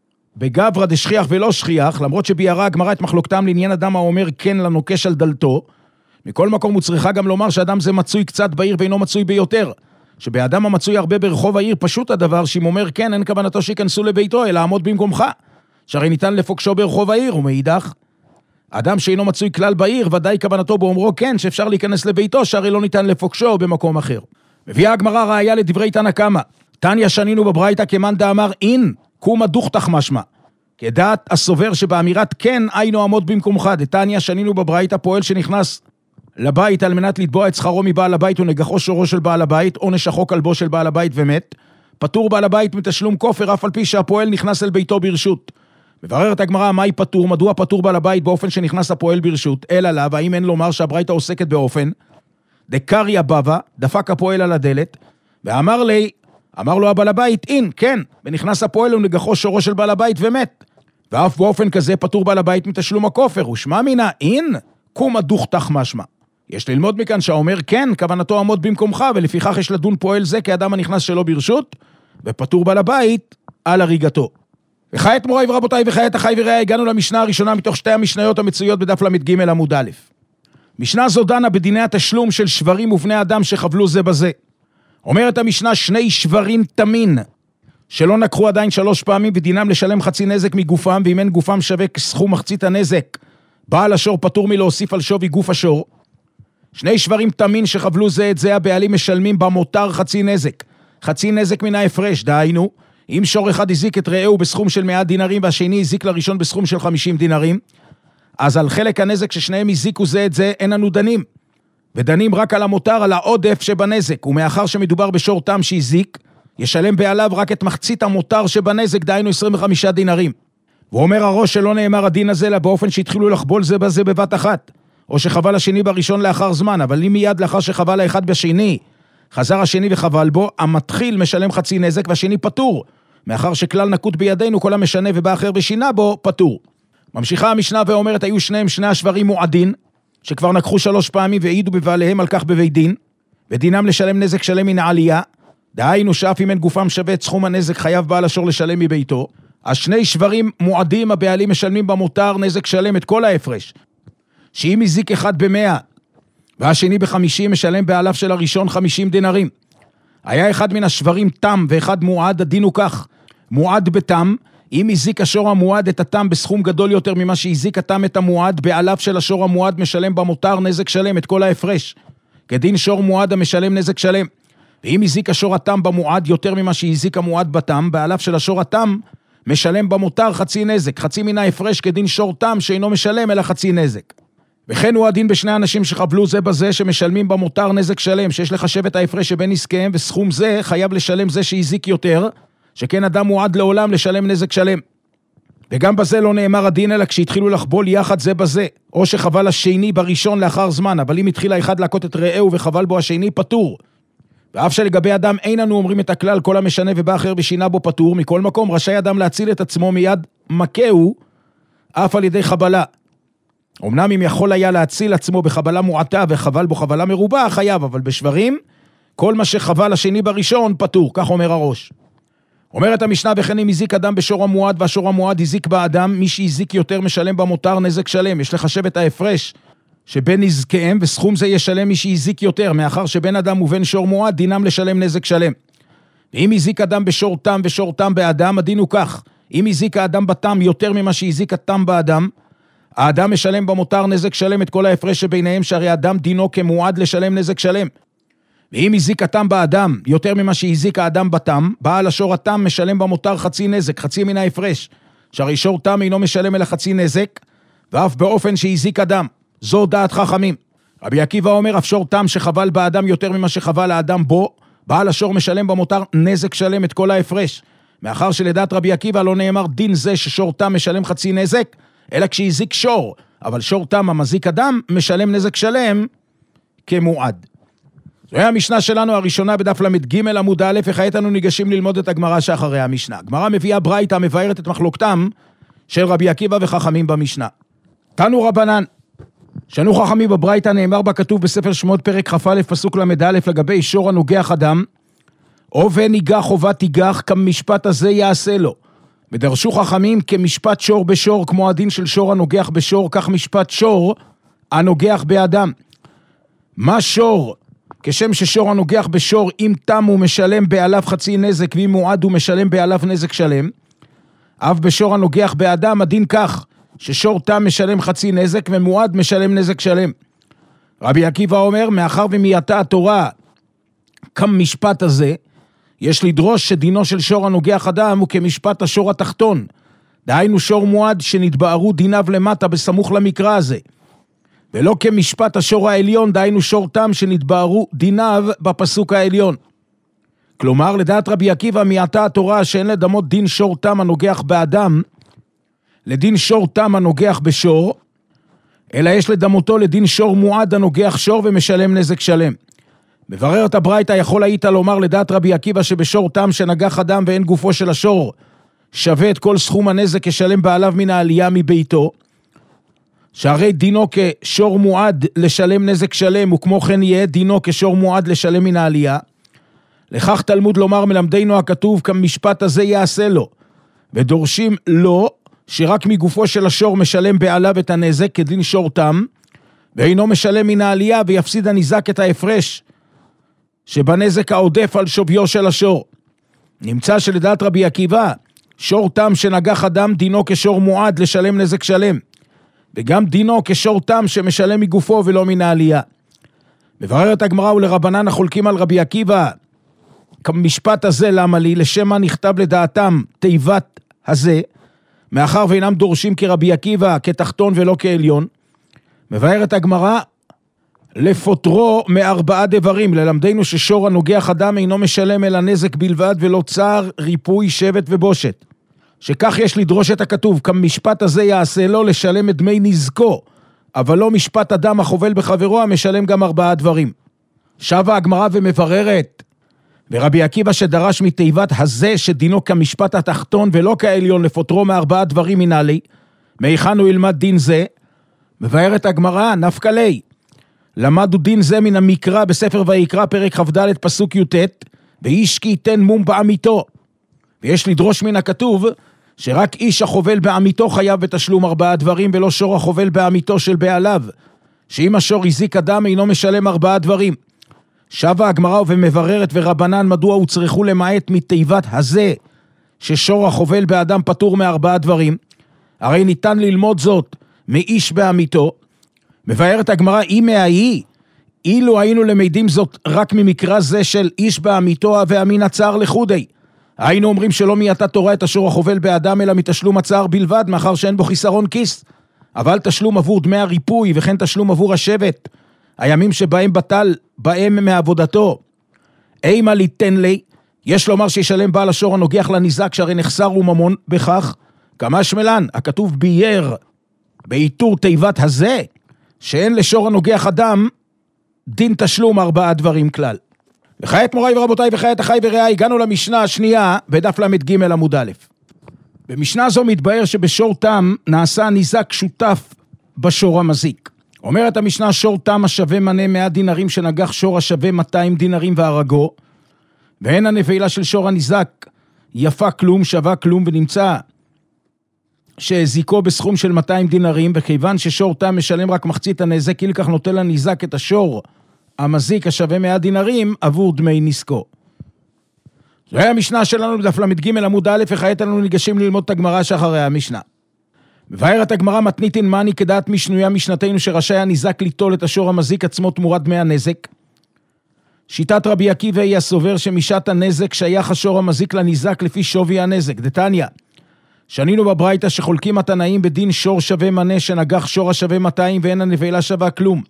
בגברא דשכיח ולא שכיח, למרות שביארה הגמרא את מחלוקתם לעניין אדם האומר כן לנוקש על דלתו, מכל מקום הוא צריכה גם לומר שאדם זה מצוי קצת בעיר ואינו מצוי ביותר, שבאדם המצוי הרבה ברחוב העיר פשוט הדבר שאם אומר כן אין כוונתו שיכנסו לביתו אלא עמוד במקומך, שהרי ניתן לפוקשו ברחוב העיר, ומאידך אדם שאינו מצוי כלל בעיר ודאי כוונתו באומרו כן שאפשר להיכנס לביתו, שהרי לא ניתן לפוקשו במקום אחר. מביאה הגמרא ראיה לדברי תנקמה, תניא שנינו בברייתא כמאן דאמר אין קום אדוכתך משמע, כדעת הסובר שבאמירת כן היינו עמוד במקומך. דתניא שנינו בברייתא פועל שנכנס לבית על מנת לתבוע את שכרו מבעל הבית ונגחו שורו של בעל הבית או נשכו כלבו של בעל הבית ומת, פטור בעל הבית מתשלום כופר אף על פי שהפועל נכנס אל ביתו ברשות. מבררת הגמרא מהי פטור, מדוע פטור בעל הבית באופן שנכנס הפועל ברשות, אלא לה, והאם אין לומר שהברייתא עוסקת באופן דקריה בבא, דפק הפועל על הדלת, ואמר לי, אמר לו הבעל הבית, אין, כן, ונכנס הפועל ונגחו שורו של בעל הבית ומת, ואף באופן כזה פטור בעל הבית מתשלום הכופר, ושמע מינה, אין, קום אדוכתך משמע. יש ללמוד מכאן שאומר כן, כוונתו עמוד במקומך, ולפיכך יש לדון פועל זה כאדם הנכנס שלא ברשות, ופטור בעל הבית על הריגתו. וכעת מוריי ורבותיי וכעת אחי ורעי, הגענו למשנה הראשונה מתוך שתי המשניות המצויות בדף למ"ג עמוד א'. משנה זו דנה בדיני התשלום של שברים ובני אדם שחבלו זה בזה. אומרת המשנה שני שברים תמין, שלא נקחו עדיין 3 פעמים ודינם לשלם חצי נזק מגופם, ואם אין גופם שווה כסכום מחצית הנזק, בעל השור פטור מלהוסיף על שווי גוף השור. שני שברים תמין שחבלו זה את זה, הבעלים משלמים במותר חצי נזק. חצי נזק מן ההפרש, דהיינו, אם שור אחד הזיק את רעהו בסכום של 100 דינרים, והשני הזיק לראשון בסכום של 50 דינרים, אז על חלק הנזק ששניהם הזיקו זה את זה, אין אנו דנים. ודנים רק על המותר, על העודף שבנזק, ומאחר שמדובר בשור תם שהזיק, ישלם בעליו רק את מחצית המותר שבנזק, דהיינו 25 דינרים. ואומר הראש שלא נאמר הדין הזה, אלא באופן שהתחילו לחבול זה בזה בבת אחת, או שחבל השני בראשון לאחר זמן, אבל אם מיד לאחר שחבל האחד בשני, חזר השני וחבל בו, המתחיל משלם חצי נזק והשני פטור, מאחר שכלל נקוט בידינו כל המשנה ובא אחר ושינה בו, פטור. ממשיכה המשנה ואומרת, היו שני השברים מועדין, שכבר נקחו 3 פעמים והעידו בבעליהם על כך בבית דין, ודינם לשלם נזק שלם מן העלייה, דהיינו שאף אם אין גופם שווה את סכום הנזק חייב בעל השור לשלם מביתו. אז 2 שברים מועדים הבעלים משלמים במותר נזק שלם את כל ההפרש, שאם הזיק אחד ב100 והשני ב50 משלם בעליו של הראשון 50 דינרים. היה אחד מן השברים תם ואחד מועד, הדין הוא כך, מועד בתם, אם הזיק השור המועד את התם בסכום גדול יותר ממה שהזיק התם את המועד, בעליו של השור המועד משלם במותר נזק שלם את כל ההפרש, כדין שור מועד המשלם נזק שלם. ואם הזיק השור התם במועד יותר ממה שהזיק המועד בתם, בעליו של השור התם משלם במותר חצי נזק, חצי מן ההפרש כדין שור תם שאינו משלם אלא חצי נזק. וכן הוא הדין בשני אנשים שחבלו זה בזה שמשלמים במותר נזק שלם, שיש לחשב את ההפרש שבין עסקיהם, וסכום זה חייב לשלם זה שהזיק יותר, שכן אדם מועד לעולם לשלם נזק שלם. וגם בזה לא נאמר הדין, אלא כשהתחילו לחבול יחד זה בזה, או שחבל השני בראשון לאחר זמן, אבל אם התחיל האחד להכות את רעהו וחבל בו השני פטור. ואף שלגבי אדם אין אנו אומרים את הכלל, כל המשנה ובא אחר ושינה בו פטור, מכל מקום רשאי אדם להציל את עצמו מיד מכהו, אף על ידי חבלה. אמנם אם יכול היה להציל עצמו בחבלה מועטה וחבל בו חבלה מרובה, חייב, אבל בשברים, כל מה שחבל השני בראשון פטור, כך אומר הראש. אומרת המשנה, וכן אם הזיק אדם בשור המועד, והשור המועד הזיק באדם, מי שהזיק יותר משלם במותר נזק שלם. יש לחשב את ההפרש שבין נזקיהם, וסכום זה ישלם מי שהזיק יותר, מאחר שבין אדם ובין שור מועד דינם לשלם נזק שלם. ואם הזיק אדם בשור תם ושור תם באדם, הדין הוא כך, אם הזיק האדם בתם יותר ממה שהזיק התם באדם, האדם משלם במותר נזק שלם את כל ההפרש שביניהם, שהרי האדם דינו כמועד לשלם נזק שלם. ואם הזיק התם באדם יותר ממה שהזיק האדם בתם, בעל השור התם משלם במותר חצי נזק, חצי מן ההפרש, שהרי שור תם אינו משלם אלא חצי נזק, ואף באופן שהזיק אדם. זו דעת חכמים. רבי עקיבא אומר, אף שור תם שחבל באדם יותר ממה שחבל האדם בו, בעל השור משלם במותר נזק שלם את כל ההפרש. מאחר שלדעת רבי עקיבא לא נאמר דין זה ששור תם משלם חצי נזק, אלא כשהזיק שור, אבל שור תם המזיק אדם משלם נזק שלם כמועד. זוהי המשנה שלנו הראשונה בדף למד ג' עמוד א', וכעת אנו ניגשים ללמוד את הגמרא שאחרי המשנה. הגמרא מביאה ברייתא מבארת את מחלוקתם של רבי עקיבא וחכמים במשנה. תנו רבנן, שנו חכמים בברייתא נאמר בה כתוב בספר שמות פרק כ"א פסוק למד א' לגבי שור הנוגח אדם, או וניגח או ותיגח כמשפט הזה יעשה לו. ודרשו חכמים כמשפט שור בשור, כמו הדין של שור הנוגח בשור, כך משפט שור הנוגח באדם. מה שור? כשם ששור הנוגח בשור, אם תם הוא משלם בעליו חצי נזק, ואם מועד הוא משלם בעליו נזק שלם. אף בשור הנוגח באדם, הדין כך, ששור תם משלם חצי נזק, ומועד משלם נזק שלם. רבי עקיבא אומר, מאחר ומייתה התורה כמשפט הזה, יש לדרוש שדינו של שור הנוגח אדם הוא כמשפט השור התחתון. דהיינו שור מועד שנתבארו דיניו למטה בסמוך למקרא הזה. ולא כמשפט השור העליון, דהיינו שור תם שנתבארו דיניו בפסוק העליון. כלומר, לדעת רבי עקיבא מייתה התורה שאין לדמות דין שור תם הנוגח באדם, לדין שור תם הנוגח בשור, אלא יש לדמותו לדין שור מועד הנוגח שור ומשלם נזק שלם. מברר את הברייתא, יכול היית לומר לדעת רבי עקיבא שבשור תם שנגח אדם ואין גופו של השור, שווה את כל סכום הנזק כשלם בעליו מן העלייה מביתו, שהרי דינו כשור מועד לשלם נזק שלם, וכמו כן יהיה דינו כשור מועד לשלם מן העלייה. לכך תלמוד לומר מלמדנו הכתוב כמשפט הזה יעשה לו, ודורשים לו שרק מגופו של השור משלם בעליו את הנזק כדין שור תם, ואינו משלם מן העלייה ויפסיד הניזק את ההפרש שבנזק העודף על שוויו של השור. נמצא שלדעת רבי עקיבא שור תם שנגח אדם דינו כשור מועד לשלם נזק שלם, וגם דינו כשור תם שמשלם מגופו ולא מן העלייה. מבררת הגמרא ולרבנן החולקים על רבי עקיבא כמשפט הזה למה לי, לשם מה נכתב לדעתם תיבת הזה, מאחר ואינם דורשים כרבי עקיבא כתחתון ולא כעליון. מבארת הגמרא לפוטרו מארבעה דברים, ללמדנו ששור הנוגח אדם אינו משלם אלא נזק בלבד ולא צער, ריפוי, שבט ובושת. שכך יש לדרוש את הכתוב, כמשפט הזה יעשה לו לשלם את דמי נזקו, אבל לא משפט אדם החובל בחברו המשלם גם ארבעה דברים. שבה הגמרא ומבררת, ורבי עקיבא שדרש מתיבת הזה שדינו כמשפט התחתון ולא כעליון לפוטרו מארבעה דברים מנהלי, מהיכן הוא ילמד דין זה? מבארת הגמרא נפקא ליה, למדו דין זה מן המקרא בספר ויקרא פרק כ"ד פסוק י"ט, ואיש כי ייתן מום בעמיתו. ויש לדרוש מן הכתוב שרק איש החובל בעמיתו חייב בתשלום ארבעה דברים, ולא שור החובל בעמיתו של בעליו, שאם השור הזיק אדם אינו משלם ארבעה דברים. שבה הגמרא ומבררת ורבנן מדוע הוצרכו למעט מתיבת הזה ששור החובל באדם פטור מארבעה דברים, הרי ניתן ללמוד זאת מאיש בעמיתו. מבארת הגמרא אם מההיא, אילו היינו למדים זאת רק ממקרא זה של איש בעמיתו ואמין הצער לחודי, היינו אומרים שלא מייתה תורה את השור החובל באדם אלא מתשלום הצער בלבד, מאחר שאין בו חיסרון כיס, אבל תשלום עבור דמי הריפוי וכן תשלום עבור השבט, הימים שבהם בטל בהם מעבודתו, אימה ליתן לי, יש לומר שישלם בעל השור הנוגח לניזק, שהרי נחסר וממון בכך, כמה שמלן, הכתוב בייר, באיתור תיבת הזה, שאין לשור הנוגח אדם, דין תשלום 4 דברים כלל. וכעת מוריי ורבותיי וכעת אחי ורעי, הגענו למשנה השנייה בדף למ"ג עמוד א'. במשנה זו מתבאר שבשור תם נעשה ניזק שותף בשור המזיק. אומרת המשנה, שור תם השווה מנה 100 דינרים שנגח שור השווה 200 דינרים והרגו, ואין הנפילה של שור הניזק יפה כלום, שווה כלום, ונמצא שהזיקו בסכום של 200 דינרים, וכיוון ששור תם משלם רק מחצית הנזק, אי לכך נוטל הניזק את השור המזיק השווה 100 דינרים עבור דמי נזקו. זו היה המשנה שלנו בדף למ"ג עמוד א', וכעת אנו ניגשים ללמוד את הגמרא שאחרי המשנה. מבארת הגמרא, מתניתין מאני כדעת משנויה משנתנו, שרשאי הניזק ליטול את השור המזיק עצמו תמורת דמי הנזק. שיטת רבי עקיבא היא הסובר שמשעת הנזק שייך השור המזיק לניזק לפי שווי הנזק. דתניא, שנינו בברייתא שחולקים התנאים בדין שור שווה מנה שנגח שור השווה 200 ואין הנבלה שווה כלום.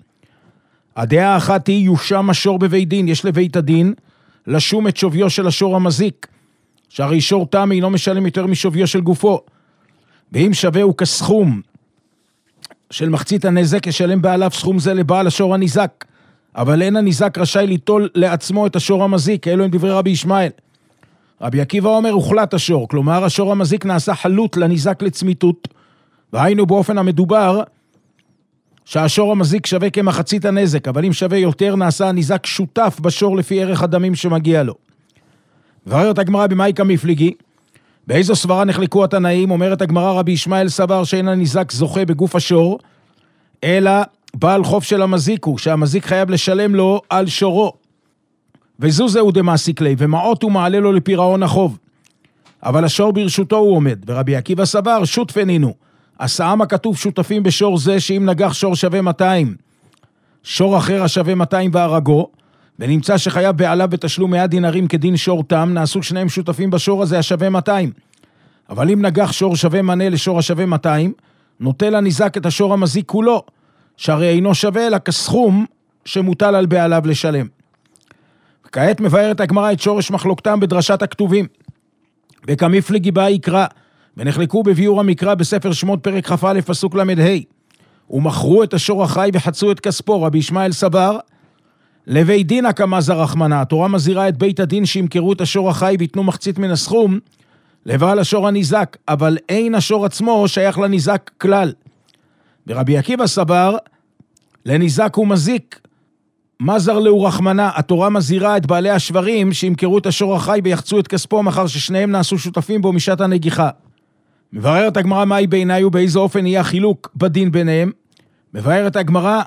הדעה האחת היא יושם השור בבית דין, יש לבית הדין לשום את שוויו של השור המזיק, שהרי שור תם אינו משלם יותר משוויו של גופו, ואם שווה הוא כסכום של מחצית הנזק, ישלם בעליו סכום זה לבעל השור הניזק, אבל אין הניזק רשאי ליטול לעצמו את השור המזיק, אלו הם דברי רבי ישמעאל. רבי עקיבא אומר, הוחלט השור, כלומר השור המזיק נעשה חלוט לניזק לצמיתות, והיינו באופן המדובר שהשור המזיק שווה כמחצית הנזק, אבל אם שווה יותר נעשה הניזק שותף בשור לפי ערך הדמים שמגיע לו. ואומרת הגמרא, במאי כמפליגי, באיזו סברה נחלקו התנאים? אומרת הגמרא, רבי ישמעאל סבר שאין הניזק זוכה בגוף השור, אלא בעל חוב של המזיק הוא, שהמזיק חייב לשלם לו על שורו. וזהו דמעסיק לי, ומעות הוא מעלה לו לפירעון החוב. אבל השור ברשותו הוא עומד, ורבי עקיבא סבר, שותפנינו. הסעם הכתוב שותפים בשור זה, שאם נגח שור שווה 200, שור אחר השווה 200 והרגו, ונמצא שחייב בעליו בתשלום 100 דינרים כדין שור תם, נעשו שניהם שותפים בשור הזה השווה 200. אבל אם נגח שור שווה מנה לשור השווה 200, נוטל הניזק את השור המזיק כולו, שהרי אינו שווה אלא כסכום שמוטל על בעליו לשלם. וכעת מבארת הגמרא את שורש מחלוקתם בדרשת הכתובים. וכמפלגי בה יקרא, ונחלקו בביאור המקרא בספר שמות פרק כ"א פסוק ל"ה. ומכרו את השור החי וחצו את כספו. רבי ישמעאל סבר, לבית דין הקמה זרחמנה, התורה מזהירה את בית הדין שימכרו את השור החי ויתנו מחצית מן הסכום לבעל השור הניזק, אבל אין השור עצמו שייך לניזק כלל. ורבי עקיבא סבר, לניזק הוא מזיק, מזר לו רחמנה, התורה מזהירה את בעלי השברים שימכרו את השור החי ויחצו את כספו, מאחר ששניהם נעשו שותפים בו משעת הנגיחה. מבארת הגמרא מהי בעיניי ובאיזה אופן יהיה החילוק בדין ביניהם. מבארת הגמרא,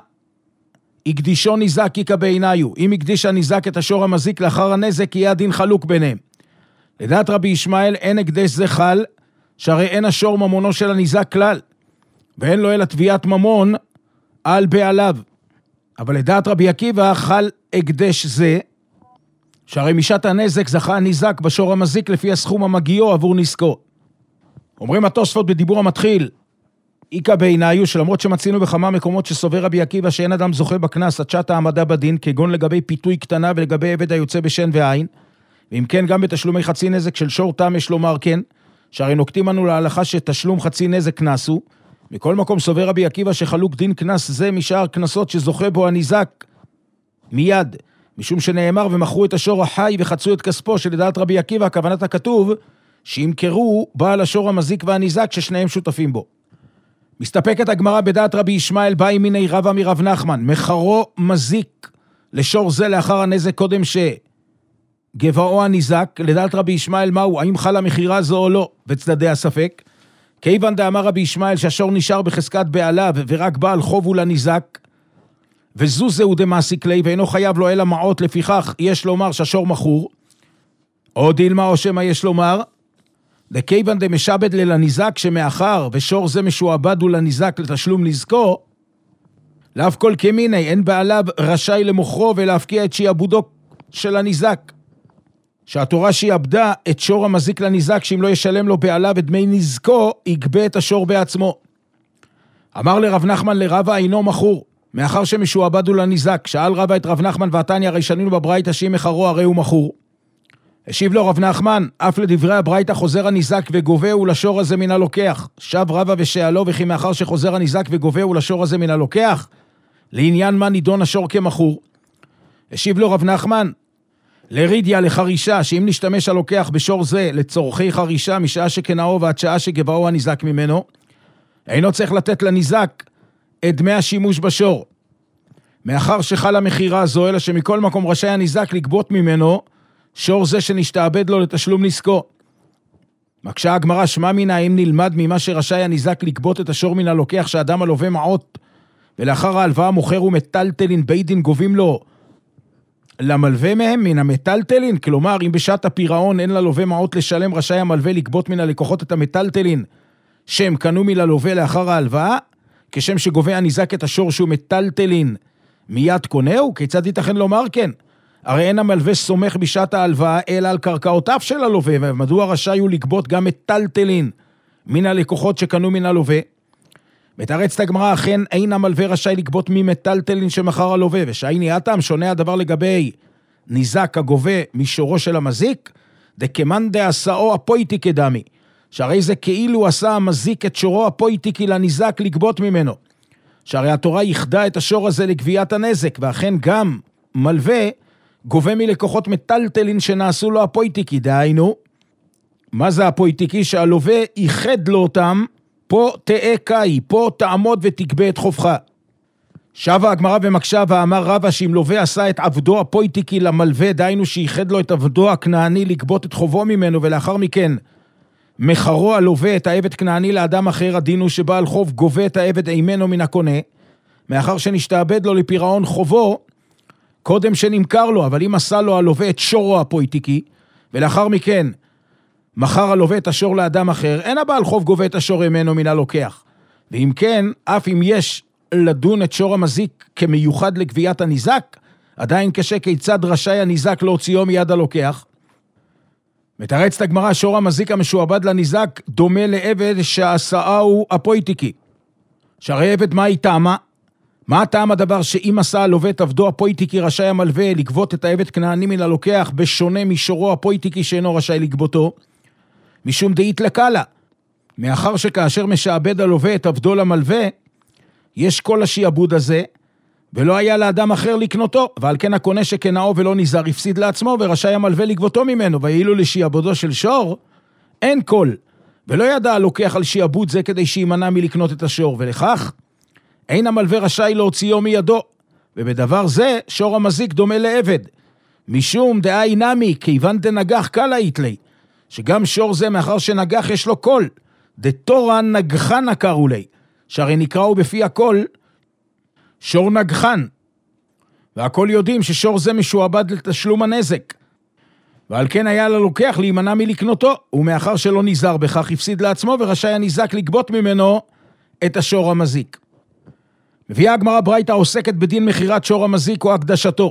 הקדישו ניזק יקה בעיניי, אם הקדיש הניזק את השור המזיק לאחר הנזק, יהיה הדין חלוק ביניהם. לדעת רבי ישמעאל אין הקדש זה חל, שהרי אין השור ממונו של הניזק כלל, ואין לו אלא תביעת ממון על בעליו. אבל לדעת רבי עקיבא חל הקדש זה, שהרי משעת הנזק זכה הניזק בשור המזיק לפי הסכום המגיעו עבור נזקו. אומרים התוספות בדיבור המתחיל, איקה בעיניו, שלמרות שמצינו בכמה מקומות שסובר רבי עקיבא שאין אדם זוכה בקנס עד שעת העמדה בדין, כגון לגבי פיתוי קטנה ולגבי עבד היוצא בשן ועין, ואם כן גם בתשלומי חצי נזק של שור תם יש לומר כן, שהרי נוקטים אנו להלכה שתשלום חצי נזק קנס הוא. מכל מקום סובר רבי עקיבא שחלוק דין קנס זה משאר קנסות שזוכה בו הניזק מיד, משום שנאמר ומכרו את השור החי וחצו את כספו, שלדעת רבי עקיבא כוונת הכתוב שימכרו בעל השור המזיק והניזק ששניהם שותפים בו. מסתפקת הגמרא בדעת רבי ישמעאל באי מיני רבא מרב נחמן, מחרו מזיק לשור זה לאחר הנזק קודם שגבעו הניזק. לדעת רבי ישמעאל מהו, האם חלה מחירה זו או לא, וצדדי הספק. כיוון דאמר רבי ישמעאל שהשור נשאר בחזקת בעליו ורק בעל חוב הוא לניזק, זהו דמעסיק לי ואינו חייב לו אלא מעות, לפיכך יש לומר שהשור מכור. או דילמה או שמה יש לומר, דכיוון דמשעבד לניזק, שמאחר ושור זה משועבד הוא לניזק לתשלום נזקו, לאו כל כמיני אין בעליו רשאי למוכרו ולהפקיע את שיעבודו של הניזק, שהתורה שיעבדה את שור המזיק לניזק, שאם לא ישלם לו בעליו את דמי נזקו, יגבה את השור בעצמו. אמר לרב נחמן לרבא אינו מכור, מאחר שמשועבד הוא לניזק. שאל רבא את רב נחמן, ועתניא הרי שנינו בברייתא שאם מחרו הרי הוא מכור. השיב לו רב נחמן, אף לדברי הברייתא חוזר הניזק וגובהו לשור הזה מן הלוקח. שב רבא ושאלו, וכי מאחר שחוזר הניזק וגובהו לשור הזה מן הלוקח, לעניין מה נידון השור כמכור? השיב לו רב נחמן, לרידיה לחרישה, שאם נשתמש הלוקח בשור זה לצורכי חרישה משעה שקנאו ועד שעה שגבהו הניזק ממנו, אינו צריך לתת לניזק את דמי השימוש בשור. מאחר שחלה מחירה זו, אלא שמכל מקום רשאי הניזק לגבות ממנו שור זה שנשתעבד לו לתשלום נזקו. מקשה הגמרא, שמע מינה, אם נלמד ממה שרשאי הניזק לגבות את השור מן הלוקח שאדם הלווה מעות, ולאחר ההלוואה מוכר ומטלטלין בית דין גובים לו למלווה מהם מן המטלטלין? כלומר, אם בשעת הפירעון אין ללווה מעות לשלם, רשאי המלווה לגבות מן הלקוחות את המטלטלין שהם קנו מן הלווה לאחר ההלוואה, כשם שגובה הניזק את השור שהוא מטלטלין מיד קונהו? כיצד ייתכן לומר כן? הרי אין המלווה סומך בשעת ההלוואה אלא על קרקעותיו של הלווה, ומדוע רשאי הוא לגבות גם מטלטלין מן הלקוחות שקנו מן הלווה? מתרצת הגמרא, אכן אין המלווה רשאי לגבות ממטלטלין שמכר הלווה, ושאיני הטעם שונה הדבר לגבי ניזק הגובה משורו של המזיק, דקמן דעשאו הפויטיקי דמי, שהרי זה כאילו עשה המזיק את שורו הפויטיקי לניזק לגבות ממנו, שהרי התורה יחדה את השור הזה לגביית הנזק, ואכן גם מלווה גובה מלקוחות מטלטלין שנעשו לו הפויטיקי. דהיינו, מה זה הפויטיקי? שהלווה ייחד לו אותם, פה תאה קאי, פה תעמוד ותגבה את חובך. שבה הגמרא ומקשה ואמר רבא, שאם לווה עשה את עבדו הפויטיקי למלווה, דהיינו שייחד לו את עבדו הכנעני לגבות את חובו ממנו, ולאחר מכן מחרו הלווה את העבד כנעני לאדם אחר, הדין הוא שבעל חוב גובה את העבד אימנו מן הקונה, מאחר שנשתעבד לו לפירעון חובו קודם שנמכר לו. אבל אם עשה לו הלווה את שורו הפויטיקי, ולאחר מכן מחר הלווה את השור לאדם אחר, אין הבעל חוב גובה את השור ממנו מן הלוקח. ואם כן, אף אם יש לדון את שור המזיק כמיוחד לגביית הניזק, עדיין קשה כיצד רשאי הניזק להוציאו מיד הלוקח. מתרצת הגמרא, שור המזיק המשועבד לניזק דומה לעבד שעשאהו הפויטיקי. שהרי עבד מה היא טעמה? מה הטעם הדבר שאם עשה הלווה את עבדו הפויטיקי, רשאי המלווה לגבות את העבד כנעני מן הלוקח בשונה משורו הפויטיקי שאינו רשאי לגבותו? משום דאית לקלה, מאחר שכאשר משעבד הלווה את עבדו למלווה, יש כל השיעבוד הזה, ולא היה לאדם אחר לקנותו, ועל כן הקונה שקנאו ולא נזהר הפסיד לעצמו, ורשאי המלווה לגבותו ממנו, ואילו לשיעבודו של שור, אין כל, ולא ידע הלוקח על שיעבוד זה כדי שימנע מלקנות את השור, ולכך אין המלווה רשאי להוציאו מידו, ובדבר זה שור המזיק דומה לעבד, משום דאי נמי, כיוון דנגח קלה איתלי, שגם שור זה מאחר שנגח יש לו קול, דתורן נגחן קראו לי, שהרי נקראו בפי הכל שור נגחן, והכל יודעים ששור זה משועבד לתשלום הנזק, ועל כן היה ללוקח להימנע מלקנותו, ומאחר שלא נזהר בכך הפסיד לעצמו, ורשאי הניזק לגבות ממנו את השור המזיק. מביאה הגמרא ברייתא עוסקת בדין מחירת שור המזיק או הקדשתו.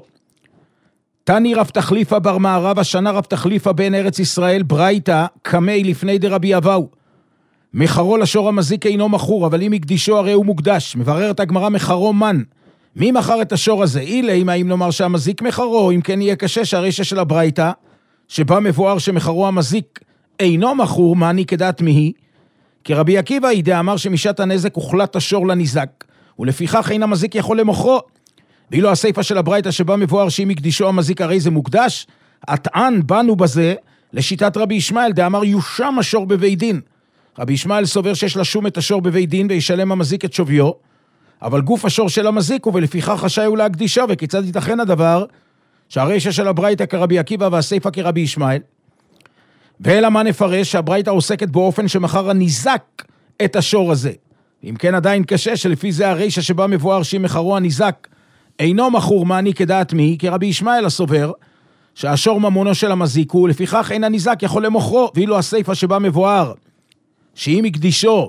תני רב תחליפה בר מערב, השנה רב תחליפה בין ארץ ישראל, ברייתא קמי לפני דרבי אבאו. מחרו לשור המזיק אינו מכור, אבל אם יקדישו הרי הוא מוקדש. מבררת הגמרא, מחרו מן. מי מכר את השור הזה? אילי, אם נאמר שהמזיק מחרו, אם כן יהיה קשה שהרישה של הברייתא, שבה מבואר שמחרו המזיק אינו מכור, מעני כדעת מיהי? כי רבי עקיבא ידע אמר שמשעת הנזק הוחלט השור לניזק, ולפיכך אין המזיק יכול למוכרו. ואילו הסיפה של הברייתא שבה מבואר שאם יקדישו המזיק הרי זה מוקדש, הטען בנו בזה לשיטת רבי ישמעאל, דאמר יושם השור בבית דין. רבי ישמעאל סובר שיש לשום את השור בבית דין וישלם המזיק את שוויו, אבל גוף השור של המזיק הוא, ולפיכך רשאי הוא להקדישה. וכיצד ייתכן הדבר שהרישה של הברייתא כרבי עקיבא והסיפה כרבי ישמעאל? ואלא מה נפרש? שהברייתא עוסקת באופן שמחר הניזק את השור הזה. אם כן עדיין קשה שלפי זה הרישה שבה מבואר שאם מחרו הניזק אינו מכור, מעני כדעת מי? כי רבי ישמעאל הסובר שהשור ממונו של המזיק הוא, לפיכך אין הניזק יכול למוכרו. ואילו הסיפה שבה מבואר שאם יקדישו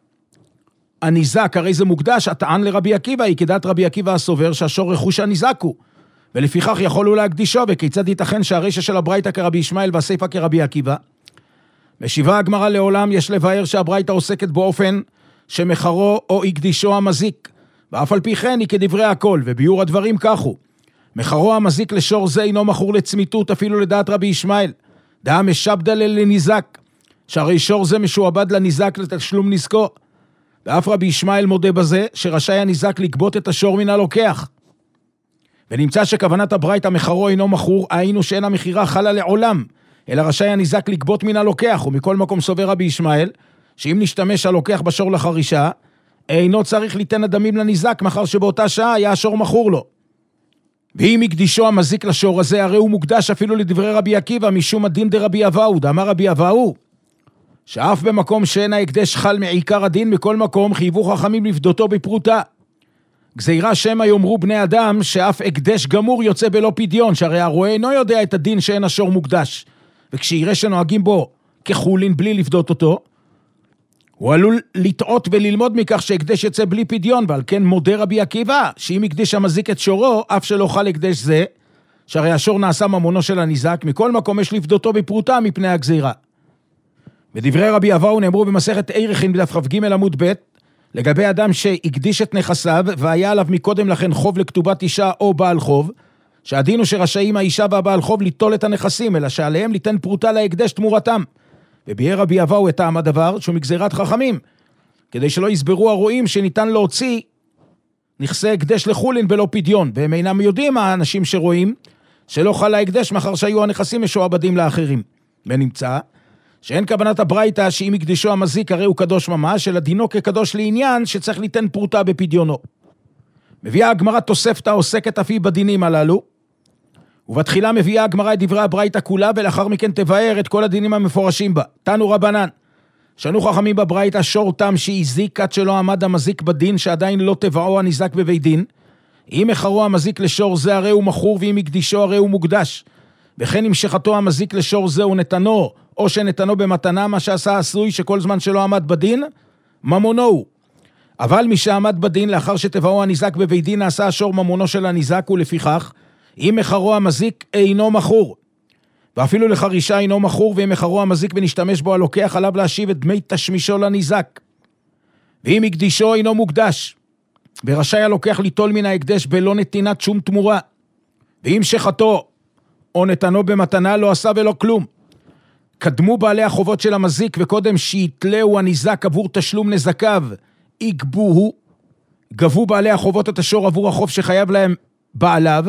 הניזק הרי זה מוקדש, הטען לרבי עקיבא היא כדעת רבי עקיבא הסובר שהשור רכוש הניזק הוא, ולפיכך יכולו להקדישו. וכיצד ייתכן שהרישה של הברייתא כרבי ישמעאל והסיפה כרבי עקיבא? משיבה הגמרא, לעולם יש לבאר שהברייתא עוסקת באופן שמחרו או יקדישו המזיק, ואף על פי כן היא כדברי הכל, וביור הדברים כך הוא: מחרו המזיק לשור זה אינו מכור לצמיתות אפילו לדעת רבי ישמעאל, דעה משבדל לניזק, שהרי שור זה משועבד לניזק לתשלום נזקו. ואף רבי ישמעאל מודה בזה, שרשאי הניזק לגבות את השור מן הלוקח. ונמצא שכוונת הברייתא מחרו אינו מכור, היינו שאין המחירה חלה לעולם, אלא רשאי הניזק לגבות מן הלוקח, ומכל מקום סובר רבי ישמעאל, שאם נשתמש הלוקח בשור לחרישה, אינו צריך ליתן הדמים לניזק, מאחר שבאותה שעה היה השור מכור לו. ואם הקדישו המזיק לשור הזה, הרי הוא מוקדש אפילו לדברי רבי עקיבא, משום הדין דרבי אבאו. דאמר רבי אבאו, שאף במקום שאין ההקדש חל מעיקר הדין, מכל מקום חייבו חכמים לפדותו בפרוטה. גזירה שמא יאמרו בני אדם, שאף הקדש גמור יוצא בלא פדיון, שהרי הרועה אינו יודע את הדין שאין השור מוקדש, וכשיראה שנוהגים בו כחולין בלי לפדות אותו, הוא עלול לטעות וללמוד מכך שהקדש יצא בלי פדיון, ועל כן מודה רבי עקיבא, שאם הקדיש המזיק את שורו, אף שלא חל הקדש זה, שהרי השור נעשה ממונו של הניזק, מכל מקום יש לפדותו בפרוטה מפני הגזירה. ודברי רבי אבאו נאמרו במסכת עירכין בדף כ"ג עמוד ב', לגבי אדם שהקדיש את נכסיו, והיה עליו מקודם לכן חוב לכתובת אישה או בעל חוב, שהדין הוא שרשאים האישה והבעל חוב ליטול את הנכסים, אלא שעליהם ליתן פרוטה להקדש תמורתם. וביאר רבי אבאו את טעם הדבר, שהוא מגזירת חכמים, כדי שלא יסברו הרואים שניתן להוציא נכסי הקדש לחולין בלא פדיון, והם אינם יודעים האנשים שרואים, שלא חל ההקדש מאחר שהיו הנכסים משועבדים לאחרים. ונמצא שאין כוונת הברייתא שאם הקדישו המזיק הרי הוא קדוש ממש, אלא דינו כקדוש לעניין שצריך ליתן פרוטה בפדיונו. מביאה הגמרא תוספתא עוסקת אף היא בדינים הללו, ובתחילה מביאה הגמרא את דברי הברייתא כולה, ולאחר מכן תבאר את כל הדינים המפורשים בה. תנו רבנן, שנו חכמים בברייתא, שור תם שהזיק עד שלא עמד המזיק בדין, שעדיין לא תבעו הניזק בבית דין, אם מחרו המזיק לשור זה הרי הוא מכור, ואם הקדישו הרי הוא מוקדש. וכן אם שחתו המזיק לשור זה הוא נתנו, או שנתנו במתנה, מה שעשה עשוי שכל זמן שלא עמד בדין, ממונו הוא. אבל מי שעמד בדין לאחר שתבעו הניזק בבית דין, נעשה השור ממונו של הניזק, ולפיכך אם מחרו המזיק אינו מכור, ואפילו לחרישה אינו מכור, ואם מחרו המזיק ונשתמש בו הלוקח, עליו להשיב את דמי תשמישו לניזק. ואם הקדישו אינו מוקדש, ורשאי הלוקח ליטול מן ההקדש בלא נתינת שום תמורה. ואם שחתו או נתנו במתנה לא עשה ולא כלום. קדמו בעלי החובות של המזיק, וקודם שיתלהו הניזק עבור תשלום נזקיו, יגבוהו, גבו בעלי החובות את השור עבור החוב שחייב להם בעליו.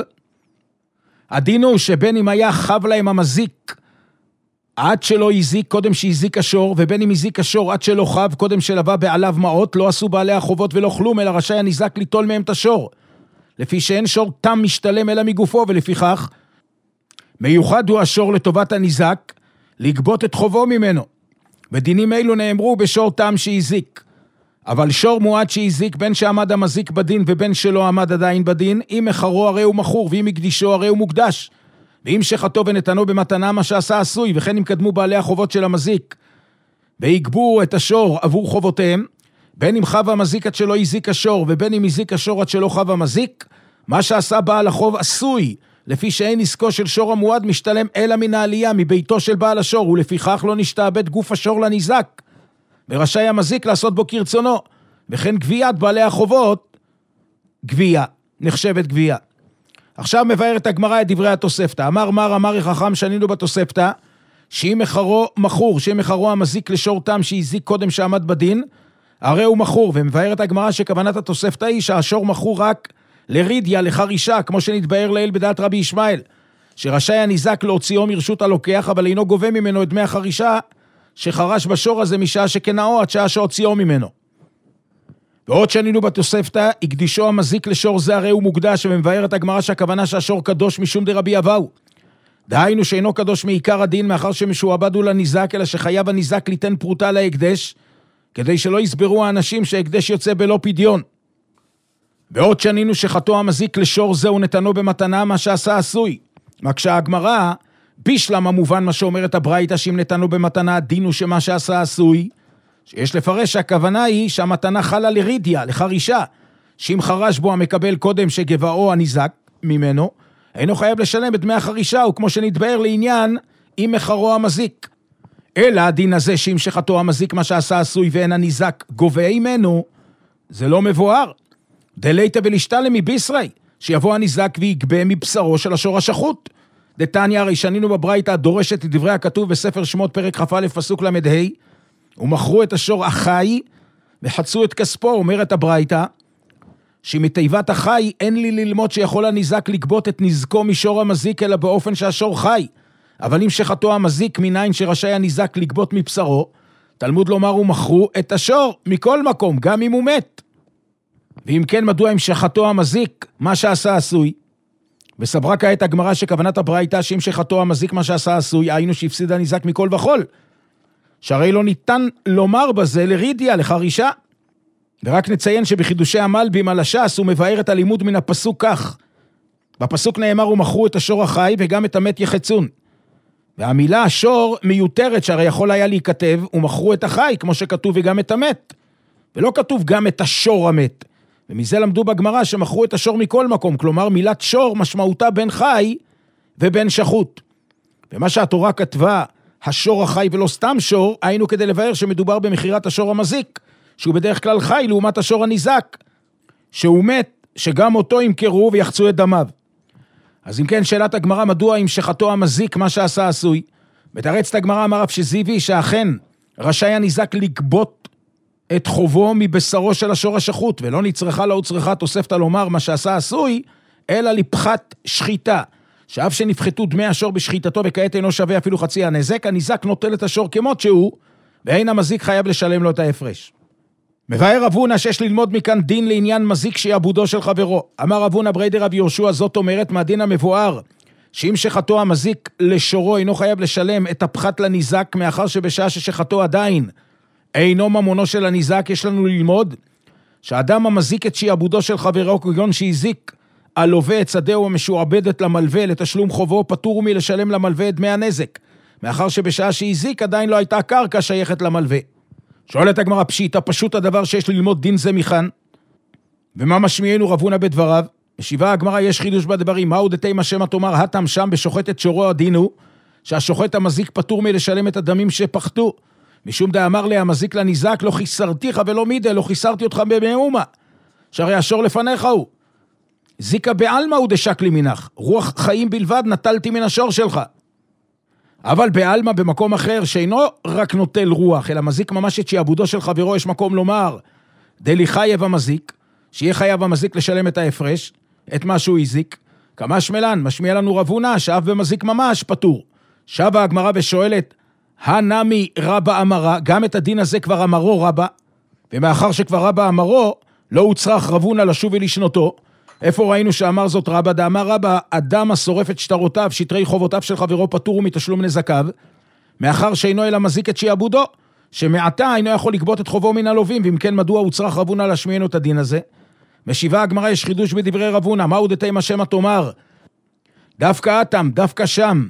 הדין הוא שבין אם היה חב להם המזיק עד שלא הזיק קודם שהזיק השור, ובין אם הזיק השור עד שלא חב קודם שלווה בעליו מעות, לא עשו בעלי החובות ולא כלום, אלא רשאי הניזק ליטול מהם את השור, לפי שאין שור תם משתלם אלא מגופו, ולפיכך מיוחד הוא השור לטובת הניזק לגבות את חובו ממנו. ודינים אלו נאמרו בשור תם שהזיק. אבל שור מועד שהזיק, בין שעמד המזיק בדין ובין שלא עמד עדיין בדין, אם מחרו הרי הוא מכור, ואם הקדישו הרי הוא מוקדש. ואם שחתו ונתנו במתנה, מה שעשה עשוי, וכן אם קדמו בעלי החובות של המזיק ויגבו את השור עבור חובותיהם, בין אם חב המזיק עד שלא הזיק השור, ובין אם הזיק השור עד שלא חב המזיק, מה שעשה בעל החוב עשוי, לפי שאין עסקו של שור המועד משתלם אלא מן העלייה מביתו של בעל השור, ולפיכך לא נשתעבד גוף השור לניזק, ורשאי המזיק לעשות בו כרצונו. וכן גביית בעלי החובות, גבייה, נחשבת גבייה. עכשיו מבארת הגמרא את דברי התוספתא. אמר חכם שנינו בתוספתא, שאם מחרו מכור, שאם מחרו המזיק לשור תם שהזיק קודם שעמד בדין, הרי הוא מכור. ומבארת הגמרא שכוונת התוספתא היא שהשור מכור רק לרידיה, לחרישה, כמו שנתבאר לעיל בדעת רבי ישמעאל, שרשאי הניזק להוציאו מרשות הלוקח, אבל אינו גובה ממנו את דמי החרישה שחרש בשור הזה משעה שכנאו עד שעה שהוציאו ממנו. ועוד שנינו בתוספתא, הקדישו המזיק לשור זה הרי הוא מוקדש, ומבארת הגמרא שהכוונה שהשור קדוש משום דרבי אבאו. דהיינו שאינו קדוש מעיקר הדין, מאחר שמשועבד הוא לניזק, אלא שחייב הניזק ליתן פרוטה להקדש, כדי שלא יסברו האנשים שהקדש יוצא בלא פדיון. ועוד שנינו שחתו המזיק לשור זה ונתנו במתנה, מה שעשה עשוי. מקשה הגמרא, בישלם המובן מה שאומרת הברייתא, שאם נתנו במתנה, דין הוא שמה שעשה עשוי, שיש לפרש שהכוונה היא שהמתנה חלה לרידיה, לחרישה, שאם חרש בו המקבל קודם שגבאו הניזק ממנו, אינו חייב לשלם את דמי החרישה, וכמו שנתבאר לעניין, אם מחרו המזיק. אלא הדין הזה שאם שחתו המזיק מה שעשה עשוי ואין הניזק גובה ממנו, זה לא מבואר. דלייתא ולשתלם מבישרי, שיבוא הניזק ויגבה מבשרו של השור השחוט. דתניא, הרי שנינו בברייתא דורשת את דברי הכתוב בספר שמות פרק כ"א פסוק ל"ה, ומכרו את השור החי וחצו את כספו. אומרת הברייתא, שמתיבת החי אין לי ללמוד שיכול הניזק לגבות את נזקו משור המזיק, אלא באופן שהשור חי. אבל אם שחטו המזיק, מניין שרשאי הניזק לגבות מבשרו, תלמוד לומר ומכרו את השור מכל מקום, גם אם הוא מת. ואם כן, מדוע אם שחטו המזיק, מה שעשה עשוי? וסברה כעת הגמרא שכוונת הברייתא שאם שחטו המזיק מה שעשה עשוי, היינו שהפסיד הניזק מכל וכל. שהרי לא ניתן לומר בזה לרידיה, לחרישה. ורק נציין שבחידושי המלבים על הש"ס הוא מבאר את הלימוד מן הפסוק כך. בפסוק נאמר ומכרו את השור החי וגם את המת יחצון. והמילה השור מיותרת, שהרי יכול היה להיכתב ומכרו את החי, כמו שכתוב וגם את המת. ולא כתוב גם את השור המת. ומזה למדו בגמרא שמכרו את השור מכל מקום, כלומר מילת שור משמעותה בין חי ובין שחוט. ומה שהתורה כתבה, השור החי ולא סתם שור, היינו כדי לבאר שמדובר במכירת השור המזיק, שהוא בדרך כלל חי לעומת השור הניזק, שהוא מת, שגם אותו ימכרו ויחצו את דמיו. אז אם כן, שאלת הגמרא, מדוע אם שחטו המזיק מה שעשה עשוי? מתרצת הגמרא אמר רב שזיוי שאכן רשאי הניזק לגבות את חובו מבשרו של השור השחוט, ולא נצרכה לא צריכה תוספתא לומר מה שעשה עשוי, אלא לפחת שחיטה, שאף שנפחתו דמי השור בשחיטתו וכעת אינו שווה אפילו חצי הנזק, הניזק נוטל את השור כמות שהוא, ואין המזיק חייב לשלם לו את ההפרש. מבאר רב הונא שיש ללמוד מכאן דין לעניין מזיק שיעבודו של חברו. אמר רב הונא ברי דרב יהושע, זאת אומרת מהדין המבואר, שאם שחטו המזיק לשורו אינו חייב לשלם את הפחת לניזק, מאחר שבשעה ששחטו עדיין אינו ממונו של הניזק, יש לנו ללמוד שהאדם המזיק את שיעבודו של חברו כגון שהזיק הלווה את שדהו המשועבדת למלווה לתשלום חובו, פטור מלשלם למלווה את דמי הנזק, מאחר שבשעה שהזיק עדיין לא הייתה קרקע שייכת למלווה. שואלת הגמרא פשיטא, פשוט הדבר שיש ללמוד דין זה מכאן, ומה משמיענו רב הונא בדבריו? משיבה הגמרא, יש חידוש בדברים, מהו דתימה שמא תאמר התם שם בשוחט את שורו הדין הוא, שהשוחט המזיק פטור מלשלם את הדמים שפחתו, משום דאמר לי המזיק לניזק, לא חיסרתיך ולא מידה, לא חיסרתי אותך במאומה, שהרי השור לפניך הוא. זיקה בעלמא הוא דשק לי מנך, רוח חיים בלבד נטלתי מן השור שלך. אבל בעלמא במקום אחר, שאינו רק נוטל רוח, אלא מזיק ממש את שיעבודו של חברו, יש מקום לומר, דלי חייב המזיק, שיהיה חייב המזיק לשלם את ההפרש, את מה שהוא הזיק, כמה שמלן, משמיע לנו רב הונא, שאף במזיק ממש פטור. שבה הגמרא ושואלת, הנמי רבא אמרה, גם את הדין הזה כבר אמרו רבא, ומאחר שכבר רבא אמרו, לא הוצרך רב הונא לשוב ולשנותו. איפה ראינו שאמר זאת רבא? דאמר רבא, אדם השורף את שטרותיו, שטרי חובותיו של חברו פטור מתשלום נזקיו, מאחר שאינו אלא מזיק את שיעבודו, שמעתה אינו יכול לגבות את חובו מן הלווים, ואם כן מדוע הוצרך רב הונא להשמיענו את הדין הזה? משיבה הגמרא, יש חידוש בדברי רב הונא, מהו דתימה שמא תאמר? דווקא אתם, דווקא שם,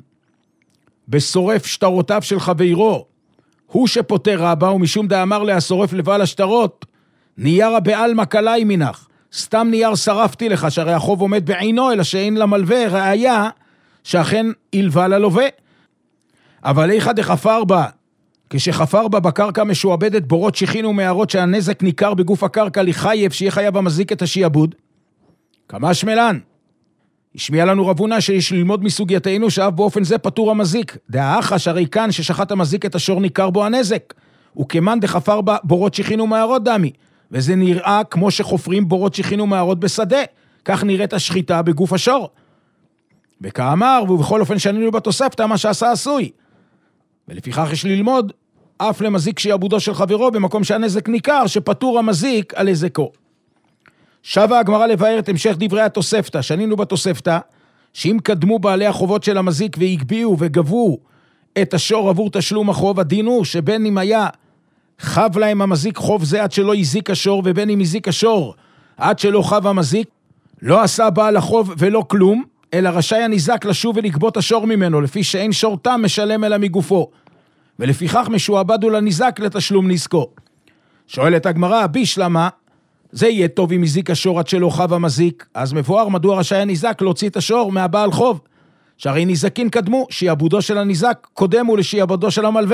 בשורף שטרותיו של חברו, הוא שפוטר רבא, ומשום דאמר להשורף לבעל השטרות, נייר בעלמא קלעי מנך, סתם נייר שרפתי לך, שהרי החוב עומד בעינו, אלא שאין למלווה ראיה שאכן הלווה ללווה. אבל איכא דחפר בה, כשחפר בה בקרקע משועבדת בורות שכין ומערות שהנזק ניכר בגוף הקרקע לחייב, שיהיה חייב המזיק את השיעבוד. כמה שמלן? השמיע לנו רב הונא שיש ללמוד מסוגייתנו שאף באופן זה פטור המזיק. דאחא שהרי כאן ששחט המזיק את השור ניכר בו הנזק, וכמן דחפר בה בורות שכין ומערות דמי, וזה נראה כמו שחופרים בורות שכין ומערות בשדה, כך נראית השחיטה בגוף השור. וכאמר, ובכל אופן שנינו בתוספתא מה שעשה עשוי. ולפיכך יש ללמוד, אף למזיק שיעבודו של חברו במקום שהנזק ניכר, שפטור המזיק על נזקו. שבה הגמרא לבאר את המשך דברי התוספתא, שנינו בתוספתא, שאם קדמו בעלי החובות של המזיק והגביעו וגבו את השור עבור תשלום החוב, הדין הוא שבין אם היה חב להם המזיק חוב זה עד שלא יזיק השור, ובין אם יזיק השור עד שלא חב המזיק, לא עשה בעל החוב ולא כלום, אלא רשאי הניזק לשוב ולגבות השור ממנו, לפי שאין שור תם משלם אלא מגופו, ולפיכך משועבדו לניזק לתשלום נזקו. שואלת הגמרא, בישלמה, זה יהיה טוב אם יזיק השור עד שלא חב המזיק, אז מבואר מדוע רשאי הניזק להוציא את השור מהבעל חוב, שהרי ניזקין קדמו, שיעבודו של הניזק קודמו לשיעבודו של המלווה.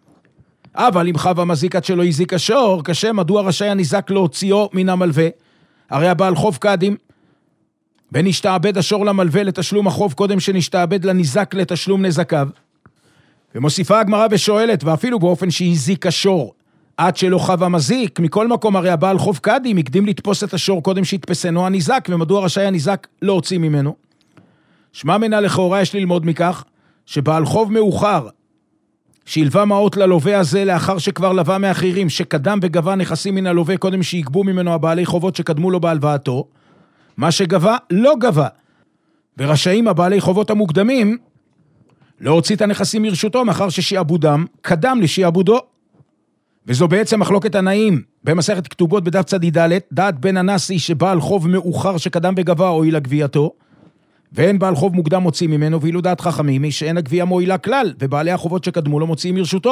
אבל אם חב המזיק עד שלא יזיק השור, קשה מדוע רשאי הניזק להוציאו מן המלווה, הרי הבעל חוב קדים, ונשתעבד השור למלווה לתשלום החוב קודם שנשתעבד לניזק לתשלום נזקיו. ומוסיפה הגמרא ושואלת, ואפילו באופן שהזיק השור, עד שלא חב המזיק, מכל מקום הרי הבעל חוב קדים, הקדים לתפוס את השור קודם שהתפסנו הניזק, ומדוע רשאי הניזק לא הוציא ממנו? שמע מנה לכאורה יש ללמוד מכך, שבעל חוב מאוחר, שילווה מעות ללווה הזה לאחר שכבר לווה מאחרים, שקדם וגבה נכסים מן הלווה קודם שיגבו ממנו הבעלי חובות שקדמו לו בהלוואתו, מה שגבה לא גבה, ורשאים הבעלי חובות המוקדמים לא הוציא את הנכסים מרשותו, מאחר ששיעבודם קדם לשיעבודו. וזו בעצם מחלוקת תנאים במסכת כתובות בדף צדיד ד', דעת בן הנשיא שבעל חוב מאוחר שקדם וגבה הועילה גבייתו, ואין בעל חוב מוקדם מוציא ממנו, ואילו דעת חכמים היא שאין הגבייה מועילה כלל, ובעלי החובות שקדמו לו מוציאים מרשותו.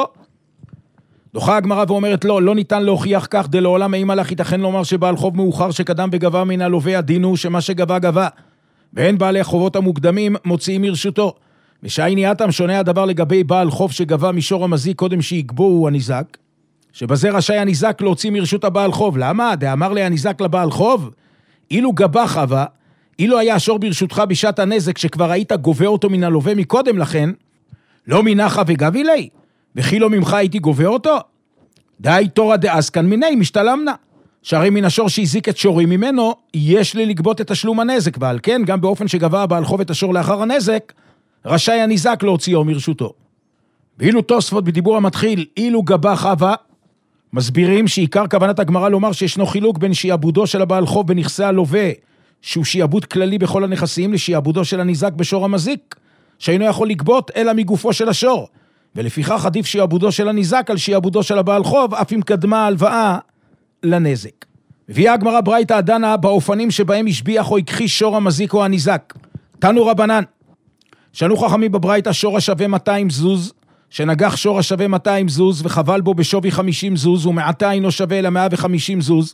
דוחה הגמרא ואומרת לא ניתן להוכיח כך, דלעולם אימה לך ייתכן לומר שבעל חוב מאוחר שקדם וגבה מן הלווה הדין הוא שמה שגבה גבה, ואין בעלי החובות המוקדמים מוציאים מרשותו. ושהענייתם שונה הדבר לגבי בעל חוב שגבה מישור המזיק קודם שיגבו הוא הניזק, שבזה רשאי הניזק להוציא מרשות הבעל חוב. למה? דאמר לי הניזק לבעל חוב, אילו גבה חווה, אילו היה השור ברשותך בשעת הנזק שכבר היית גובה אותו מן הלווה מקודם לכן, לא מנחה וגבי לי, וכי לא ממך הייתי גובה אותו? די תורה דאסקן מיני משתלמנה, שהרי מן השור שהזיק את שורי ממנו, יש לי לגבות את תשלום הנזק, ועל כן גם באופן שגבה הבעל חוב את השור לאחר הנזק, רשאי הניזק להוציאו מרשותו. ואילו תוספות בדיבור המתחיל, אילו גבה חווה, מסבירים שעיקר כוונת הגמרא לומר שישנו חילוק בין שיעבודו של הבעל חוב בנכסי הלווה, שהוא שיעבוד כללי בכל הנכסים, לשיעבודו של הניזק בשור המזיק, שאינו יכול לגבות אלא מגופו של השור, ולפיכך עדיף שיעבודו של הניזק על שיעבודו של הבעל חוב, אף אם קדמה הלוואה לנזק. הביאה הגמרא ברייתא הדנה באופנים שבהם השביח או הכחיש שור המזיק או הניזק. תנו רבנן, שנו חכמים בברייתא שור השווה 200 זוז, שנגח שור השווה 200 זוז וחבל בו בשווי 50 זוז, ומעתה אינו שווה אלא 150 זוז,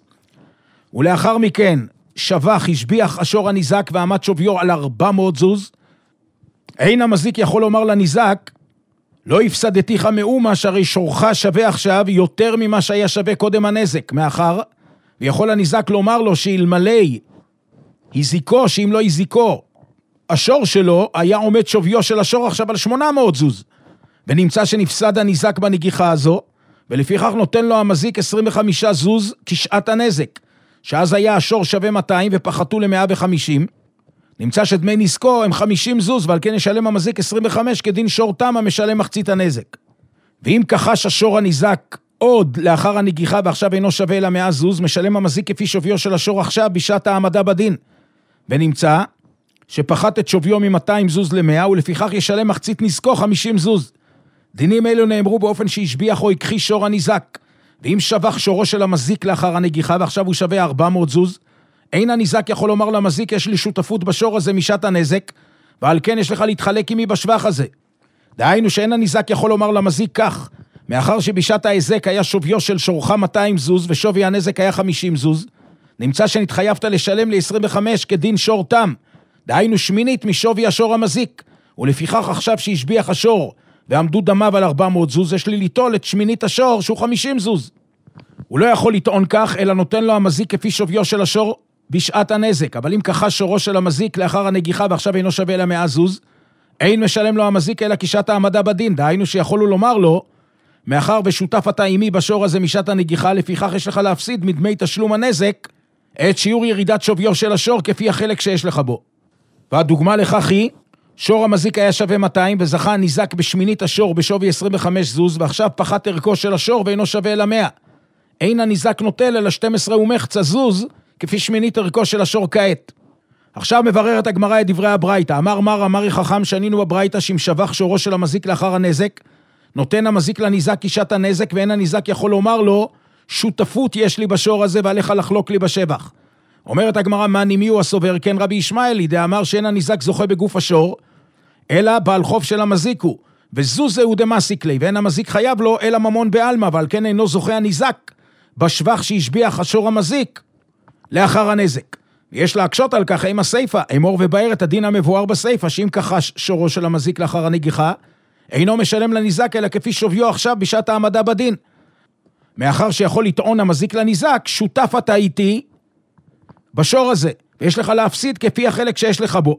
ולאחר מכן שבח, השביח השור הניזק ועמד שוויו על 400 זוז, אין המזיק יכול לומר לניזק, לא הפסדתיך מאומה, שהרי שורך שווה עכשיו יותר ממה שהיה שווה קודם הנזק, מאחר, ויכול הניזק לומר לו שאלמלא הזיקו, שאם לא הזיקו, השור שלו היה עומד שוויו של השור עכשיו על 800 זוז, ונמצא שנפסד הניזק בנגיחה הזו, ולפיכך נותן לו המזיק 25 זוז כשעת הנזק, שאז היה השור שווה 200 ופחתו ל-150, נמצא שדמי נזקו הם 50 זוז, ועל כן ישלם המזיק 25 כדין שור תם המשלם מחצית הנזק. ואם כחש השור הניזק עוד לאחר הנגיחה ועכשיו אינו שווה אלא 100 זוז, משלם המזיק כפי שוויו של השור עכשיו בשעת העמדה בדין. ונמצא שפחת את שוויו מ-200 זוז ל-100, ולפיכך ישלם מחצית נזקו 50 זוז. דינים אלו נאמרו באופן שהשביח או הכחיש שור הניזק. ואם שבח שורו של המזיק לאחר הנגיחה ועכשיו הוא שווה 400 זוז, אין הניזק יכול לומר למזיק יש לי שותפות בשור הזה משעת הנזק, ועל כן יש לך להתחלק עמי בשבח הזה. דהיינו שאין הניזק יכול לומר למזיק כך, מאחר שבשעת ההזק היה שוויו של שורך 200 זוז ושווי הנזק היה 50 זוז, נמצא שנתחייבת לשלם ל-25 כדין שור תם, דהיינו שמינית משווי השור המזיק, ולפיכך עכשיו שהשביח השור ועמדו דמיו על 400 זוז, יש לי ליטול את שמינית השור שהוא 50 זוז. הוא לא יכול לטעון כך, אלא נותן לו המזיק כפי שוויו של השור בשעת הנזק, אבל אם כחש שורו של המזיק לאחר הנגיחה ועכשיו אינו שווה אלא 100 זוז, אין משלם לו המזיק אלא כשעת העמדה בדין, דהיינו שיכולו לומר לו, מאחר ושותף אתה עימי בשור הזה משעת הנגיחה, לפיכך יש לך להפסיד מדמי תשלום הנזק את שיעור ירידת שוויו של השור כפי החלק שיש לך בו. והדוגמה לכך היא, שור המזיק היה שווה 200 וזכה הניזק בשמינית השור בשווי 25 זוז, ועכשיו פחת ערכו של השור ואינו שווה אלא 100. אין הניזק נוטל אלא 12 ומחצה זוז כפי שמינית ערכו של השור כעת. עכשיו מבררת הגמרא את דברי הברייתא. אמר חכם שנינו בברייתא שאם שבח שורו של המזיק לאחר הנזק, נותן המזיק לניזק כשעת הנזק, ואין הניזק יכול לומר לו, שותפות יש לי בשור הזה ועליך לחלוק לי בשבח. אומרת הגמרא, מה נימי הוא הסובר? כן רבי ישמעאלי, דאמר שאין הניזק זוכה בגוף השור, אלא בעל חוב של המזיק הוא, וזו זהו דמסיק לי, ואין המזיק חייב לו אלא ממון בעלמא, ועל כן אינו זוכה הניזק בשבח שהשביח השור המזיק לאחר הנזק. יש להקשות על כך עם הסייפה, אמור ובאר את הדין המבואר בסייפה, שאם כחש שורו של המזיק לאחר הנגיחה, אינו משלם לניזק אלא כפי שוויו עכשיו בשעת העמדה בדין. מאחר שיכול לטעון המזיק לניזק, שותף אתה איתי בשור הזה, ויש לך להפסיד כפי החלק שיש לך בו.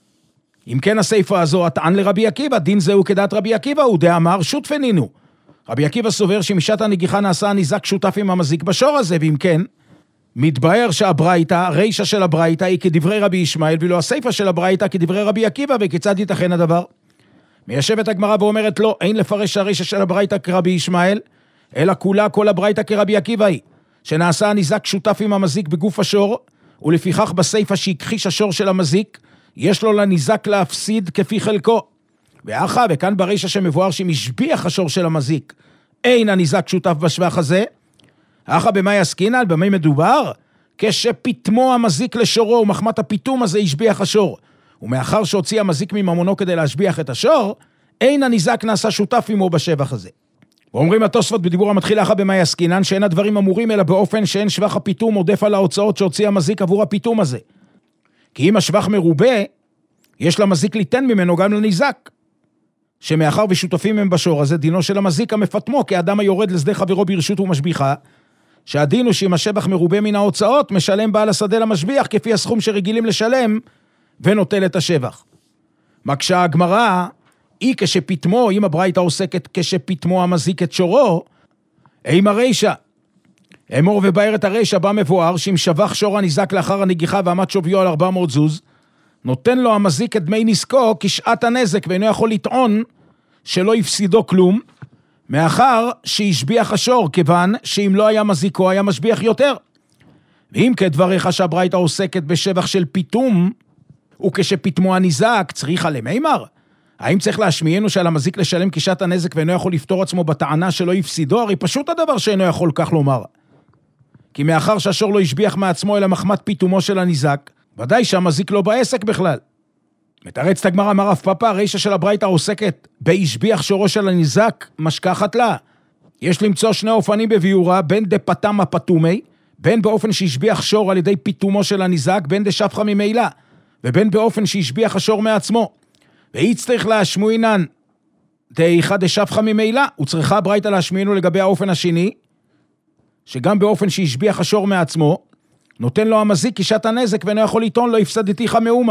אם כן הספר הזו הטען לרבי עקיבא, דין זהו כדעת רבי עקיבא, הוא דאמר שותפנינו. רבי עקיבא סובר שמשעת הנגיחה נעשה הניזק שותף עם המזיק בשור הזה, ואם כן, מתבהר שהברייתא, הרישא של הברייתא היא כדברי רבי ישמעאל, ואילו הספר של הברייתא כדברי רבי עקיבא, וכיצד ייתכן הדבר? מיישבת הגמרא ואומרת לא, אין לפרש הרישא של הברייתא כרבי ישמעאל, אלא כולה כל הברייתא כרבי עקיבא היא, שנעשה הניזק שותף עם המזיק בגוף השור, ולפיכך בספר שהכחיש השור של המזיק, יש לו לניזק להפסיד כפי חלקו. ואחר, וכאן ברישא שמבואר שמשביח השור של המזיק, אין הניזק שותף בשבח הזה, אחר במה יסקינן, במה מדובר? כשפתמו המזיק לשורו, ומחמת הפיתום הזה ישביח השור. ומאחר שהוציא המזיק מממונו כדי להשביח את השור, אין הניזק נעשה שותף עמו בשבח הזה. ואומרים התוספות בדיבור המתחיל אחר במה יסקינן, שאין הדברים אמורים אלא באופן שאין שבח הפיתום עודף על ההוצאות שהוציא המזיק עבור הפיתום הזה. כי אם השבח מרובה, יש למזיק ליתן ממנו גם לניזק. שמאחר ושותפים הם בשור הזה, דינו של המזיק המפתמו, כאדם היורד לשדה חברו ברשות ומשביחה, שהדין הוא שאם השבח מרובה מן ההוצאות, משלם בעל השדה למשביח, כפי הסכום שרגילים לשלם, ונוטל את השבח. מקשה הגמרא, היא כשפתמו, אם הברייתא עוסקת כשפתמו המזיק את שורו, עם הרישא. אמור ובאר את הרישא בה מבואר, שאם שבח שור הניזק לאחר הנגיחה ועמד שוויו על 400 זוז, נותן לו המזיק את דמי נזקו כשעת הנזק, ואינו יכול לטעון שלא יפסידו כלום, מאחר שישביח השור, כיוון שאם לא היה מזיקו, היה משביח יותר. ואם כדבריך שהברייתא עוסקת בשבח של פיתום, וכשפתמו הניזק, צריכה למימר. האם צריך להשמיענו שעל המזיק לשלם כשעת הנזק, ואינו יכול לפתור עצמו בטענה שלא יפסידו? הרי פשוט הדבר שאינו יכול כך לומר. כי מאחר שהשור לא ישביח מעצמו אלא מחמת פיתומו של הניזק, ודאי שהמזיק לא בעסק בכלל. מתרץ הגמרא אמר רב פאפא, הרישא של הברייתא עוסקת בישביח שורו של הניזק, משכחת לה. יש למצוא שני אופנים בביאורה, בין דפתם הפתומי, בין באופן שישביח שור על ידי פיתומו של הניזק, בין דשפחה ממילא, ובין באופן שישביח השור מעצמו. והיא צריך להשמועינן דאיכא דשפחה ממילא, וצריכה הברייתא להשמיענו לגבי האופן השני, שגם באופן שישביח השור מעצמו, נותן לו המזיק כשעת הנזק, ואינו יכול לטעון לא הפסדתיך מאומה.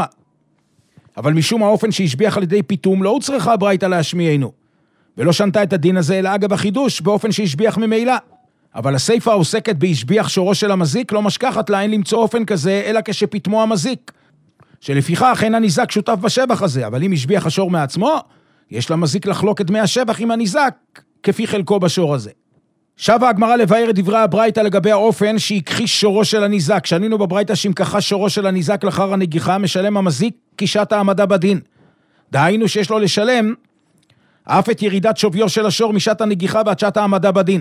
אבל משום האופן שהשביח על ידי פיתום, לא צריכה הברייתא להשמיענו, ולא שנתה את הדין הזה אלא אגב החידוש, באופן שהשביח ממילא. אבל הספר העוסקת בהשביח שורו של המזיק, לא משכחת לה, אין למצוא אופן כזה, אלא כשפתמו המזיק. שלפיכך אין הניזק שותף בשבח הזה, אבל אם השביח השור מעצמו, יש למזיק לחלוק את דמי השבח עם הניזק, כפי חלקו בשור הזה. שבה הגמרא לבאר את דברי הברייתא לגבי האופן שהכחיש שורו של הניזק. שנינו בברייתא שאם כחש שורו של הניזק לאחר הנגיחה, משלם המזיק כשעת העמדה בדין. דהיינו שיש לו לשלם אף את ירידת שוויו של השור משעת הנגיחה ועד שעת העמדה בדין.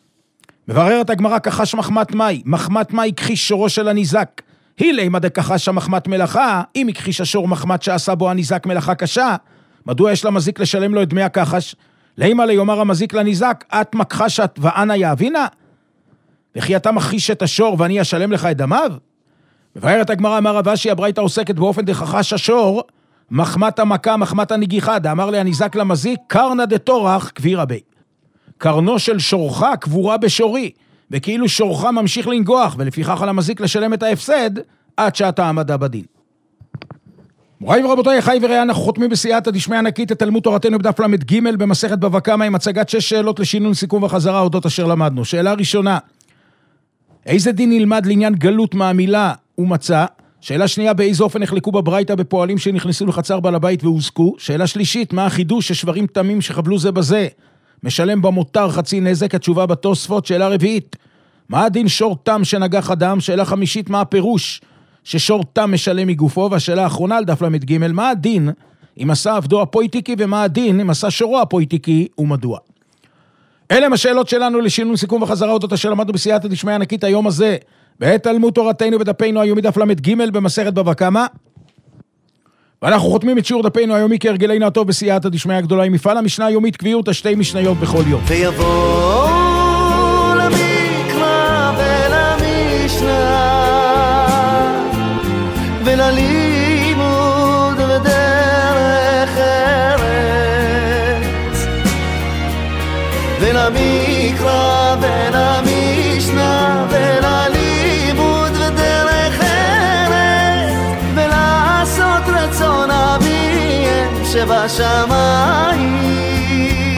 מבררת הגמרא כחש מחמת מאי, מחמת מאי הכחיש שורו של הניזק. הילי מדי כחש מחמת מלאכה, אם הכחיש השור מחמת שעשה בו הניזק מלאכה קשה, מדוע יש למזיק לשלם לו את דמי הכחש? לימה ליומר המזיק לניזק, את מכחשת ואנה יאבינה? וכי אתה מכחיש את השור ואני אשלם לך את דמיו? מבארת הגמרא אמר רב אשי, הברייתא עוסקת באופן דכחש השור, מחמת המכה, מחמת הנגיחה, דאמר לי הניזק למזיק, קרנא דתורח קבירה בי. קרנו של שורך קבורה בשורי, וכאילו שורך ממשיך לנגוח, ולפיכך על המזיק לשלם את ההפסד, עד שעת העמדה בדין. מוריי ורבותיי, חי וראה, אנחנו חותמים בסייעתא דשמיא ענקית את תלמוד תורתנו בדף למד ג' במסכת בבא קמא, עם הצגת 6 שאלות לשינון, סיכום וחזרה אודות אשר למדנו. שאלה ראשונה, איזה דין נלמד לעניין גלות מהמילה ומצא? שאלה שנייה, באיזה אופן נחלקו בברייתא בפועלים שנכנסו לחצר בעל הבית והוזקו? שאלה שלישית, מה החידוש ששברים תמים שחבלו זה בזה משלם במותר חצי נזק? התשובה בתוספות. שאלה רביעית, מה הדין שור תם שנגח אדם? שאלה חמישית, מה הפירוש ששור תם משלם מגופו? והשאלה האחרונה על דף למד ג', מה הדין אם עשה עבדו הפויטיקי, ומה הדין אם עשה שורו הפויטיקי ומדוע? אלה הם השאלות שלנו לשינון, סיכום וחזרה אודות אשר למדנו בסייעתא דשמיא ענקית היום הזה בעת תלמוד תורתנו בדפנו היומי דף למד ג' במסכת בבא קמא, ואנחנו חותמים את שיעור דפנו היומי כהרגלנו הטוב בסייעתא דשמיא הגדולה עם מפעל המשנה היומית קביעות השתי משניות בכל יום. ויבוא למקרא ולמשנה וללימוד ודרך ארץ, ולמקרא ולמשנה וללימוד ודרך ארץ, שבשמיים,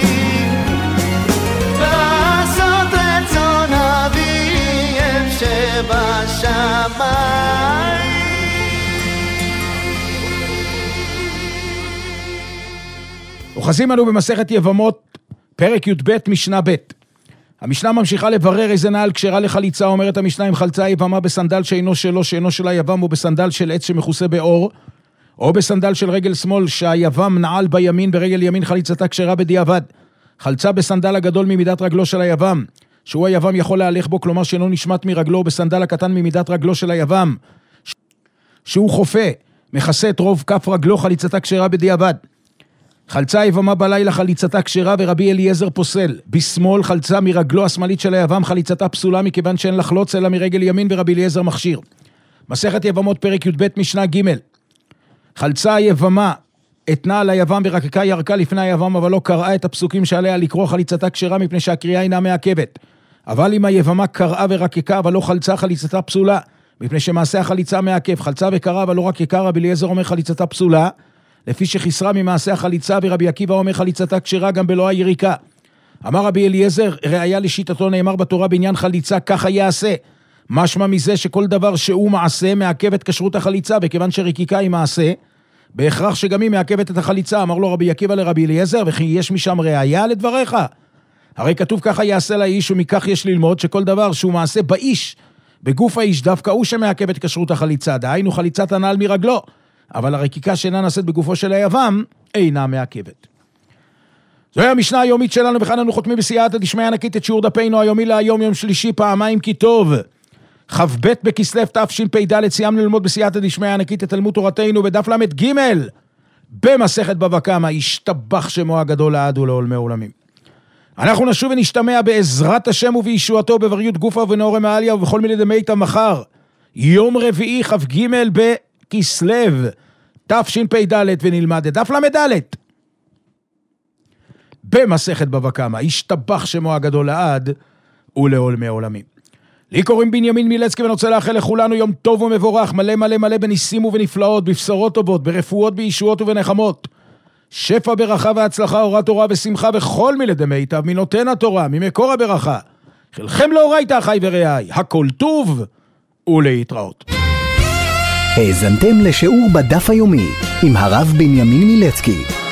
לעשות רצון אביהם שבשמיים. אוחזים אנו במסכת יבמות, פרק י"ב משנה ב'. המשנה ממשיכה לברר איזה נעל כשרה לחליצה. אומרת המשנה, אם חלצה יבמה בסנדל שאינו שלו, שאינו של היבם, או בסנדל של עץ שמכוסה באור, או בסנדל של רגל שמאל שהיבם נעל בימין, ברגל ימין חליצתה כשרה בדיעבד. חלצה בסנדל הגדול ממידת רגלו של היבם, שהוא היבם יכול להלך בו, כלומר שאינו נשמט מרגלו, או בסנדל הקטן ממידת רגלו של היבם, שהוא חופה, מכסה את רוב כף רגלו, חליצתה כשרה בדיעבד. חלצה יבמה בלילה, חליצתה כשרה, ורבי אליעזר פוסל. בשמאל חלצה מרגלו השמאלית של היבם, חליצתה פסולה מכיוון שאין לחלוץ אלא מרגל ימין, ורבי אליעזר מכשיר. מסכת יבמות פרק י"ב משנה ג'. חלצה יבמה אתנה על היבם ורקקה ירקה לפני היבם, אבל לא קראה את הפסוקים שעליה לקרוא, חליצתה כשרה מפני שהקריאה אינה מעכבת. אבל אם היבמה קראה ורקקה אבל לא חלצה, חליצתה פסולה מפני שמעשה החליצה מעכב. חלצה וקראה אבל לא רקקה, רבי אליעזר אומר חליצתה פסולה לפי שחיסרה ממעשה החליצה, ורבי עקיבא אומר חליצתה כשרה גם בלא היריקה. אמר רבי אליעזר, ראיה לשיטתו נאמר בתורה בעניין חליצה ככה יעשה. משמע מזה שכל דבר שהוא מעשה מעכב את כשרות החליצה, וכיוון שרקיקה היא מעשה, בהכרח שגם היא מעכבת את החליצה. אמר לו רבי עקיבא לרבי אליעזר, וכי יש משם ראיה לדבריך? הרי כתוב ככה יעשה לאיש, ומכך יש ללמוד שכל דבר שהוא מעשה באיש, בגוף האיש דווקא הוא שמעכב את כשרות החליצה, דהיינו חליצת הנעל מרגלו, אבל הרקיקה שאינה נעשית בגופו של היבם אינה מעכבת. זוהי המשנה היומית שלנו, וכאן אנו חותמים בסייעתא דשמיא ענקית את שיעור דפינו היומי להיום, יום שלישי, פעמיים כי טוב. כ"ב בכסלו תשפ"ד, סיימנו ללמוד בסייעתא דשמיא ענקית את תלמוד תורתנו בדף ל"ג במסכת בבא קמא, ישתבח שמו הגדול לעד ולעולמי עולמים. אנחנו נשוב ונשתמע בעזרת השם ובישועתו בבריות גופה ובנעורי מעליה ובכל מיני דמיתא מחר, יום רביעי כ"ג בכסלו תשפ"ד, ונלמד את דף ל"ד במסכת בבא קמא, ישתבח שמו הגדול לעד ולעולמי עולמים. לי קוראים בנימין מילצקי, ואני רוצה לאחל לכולנו יום טוב ומבורך, מלא מלא מלא בניסים ובנפלאות, בבשורות טובות, ברפואות, בישועות ובנחמות, שפע ברכה והצלחה, אורה תורה ושמחה וכל מיני דמיתא מנותן התורה, ממקור הברכה. חלכם לאורייתא אחי ורעי, הכל טוב ולהתראות. האזנתם לשיעור בדף היומי עם הרב בנימין מילצקי.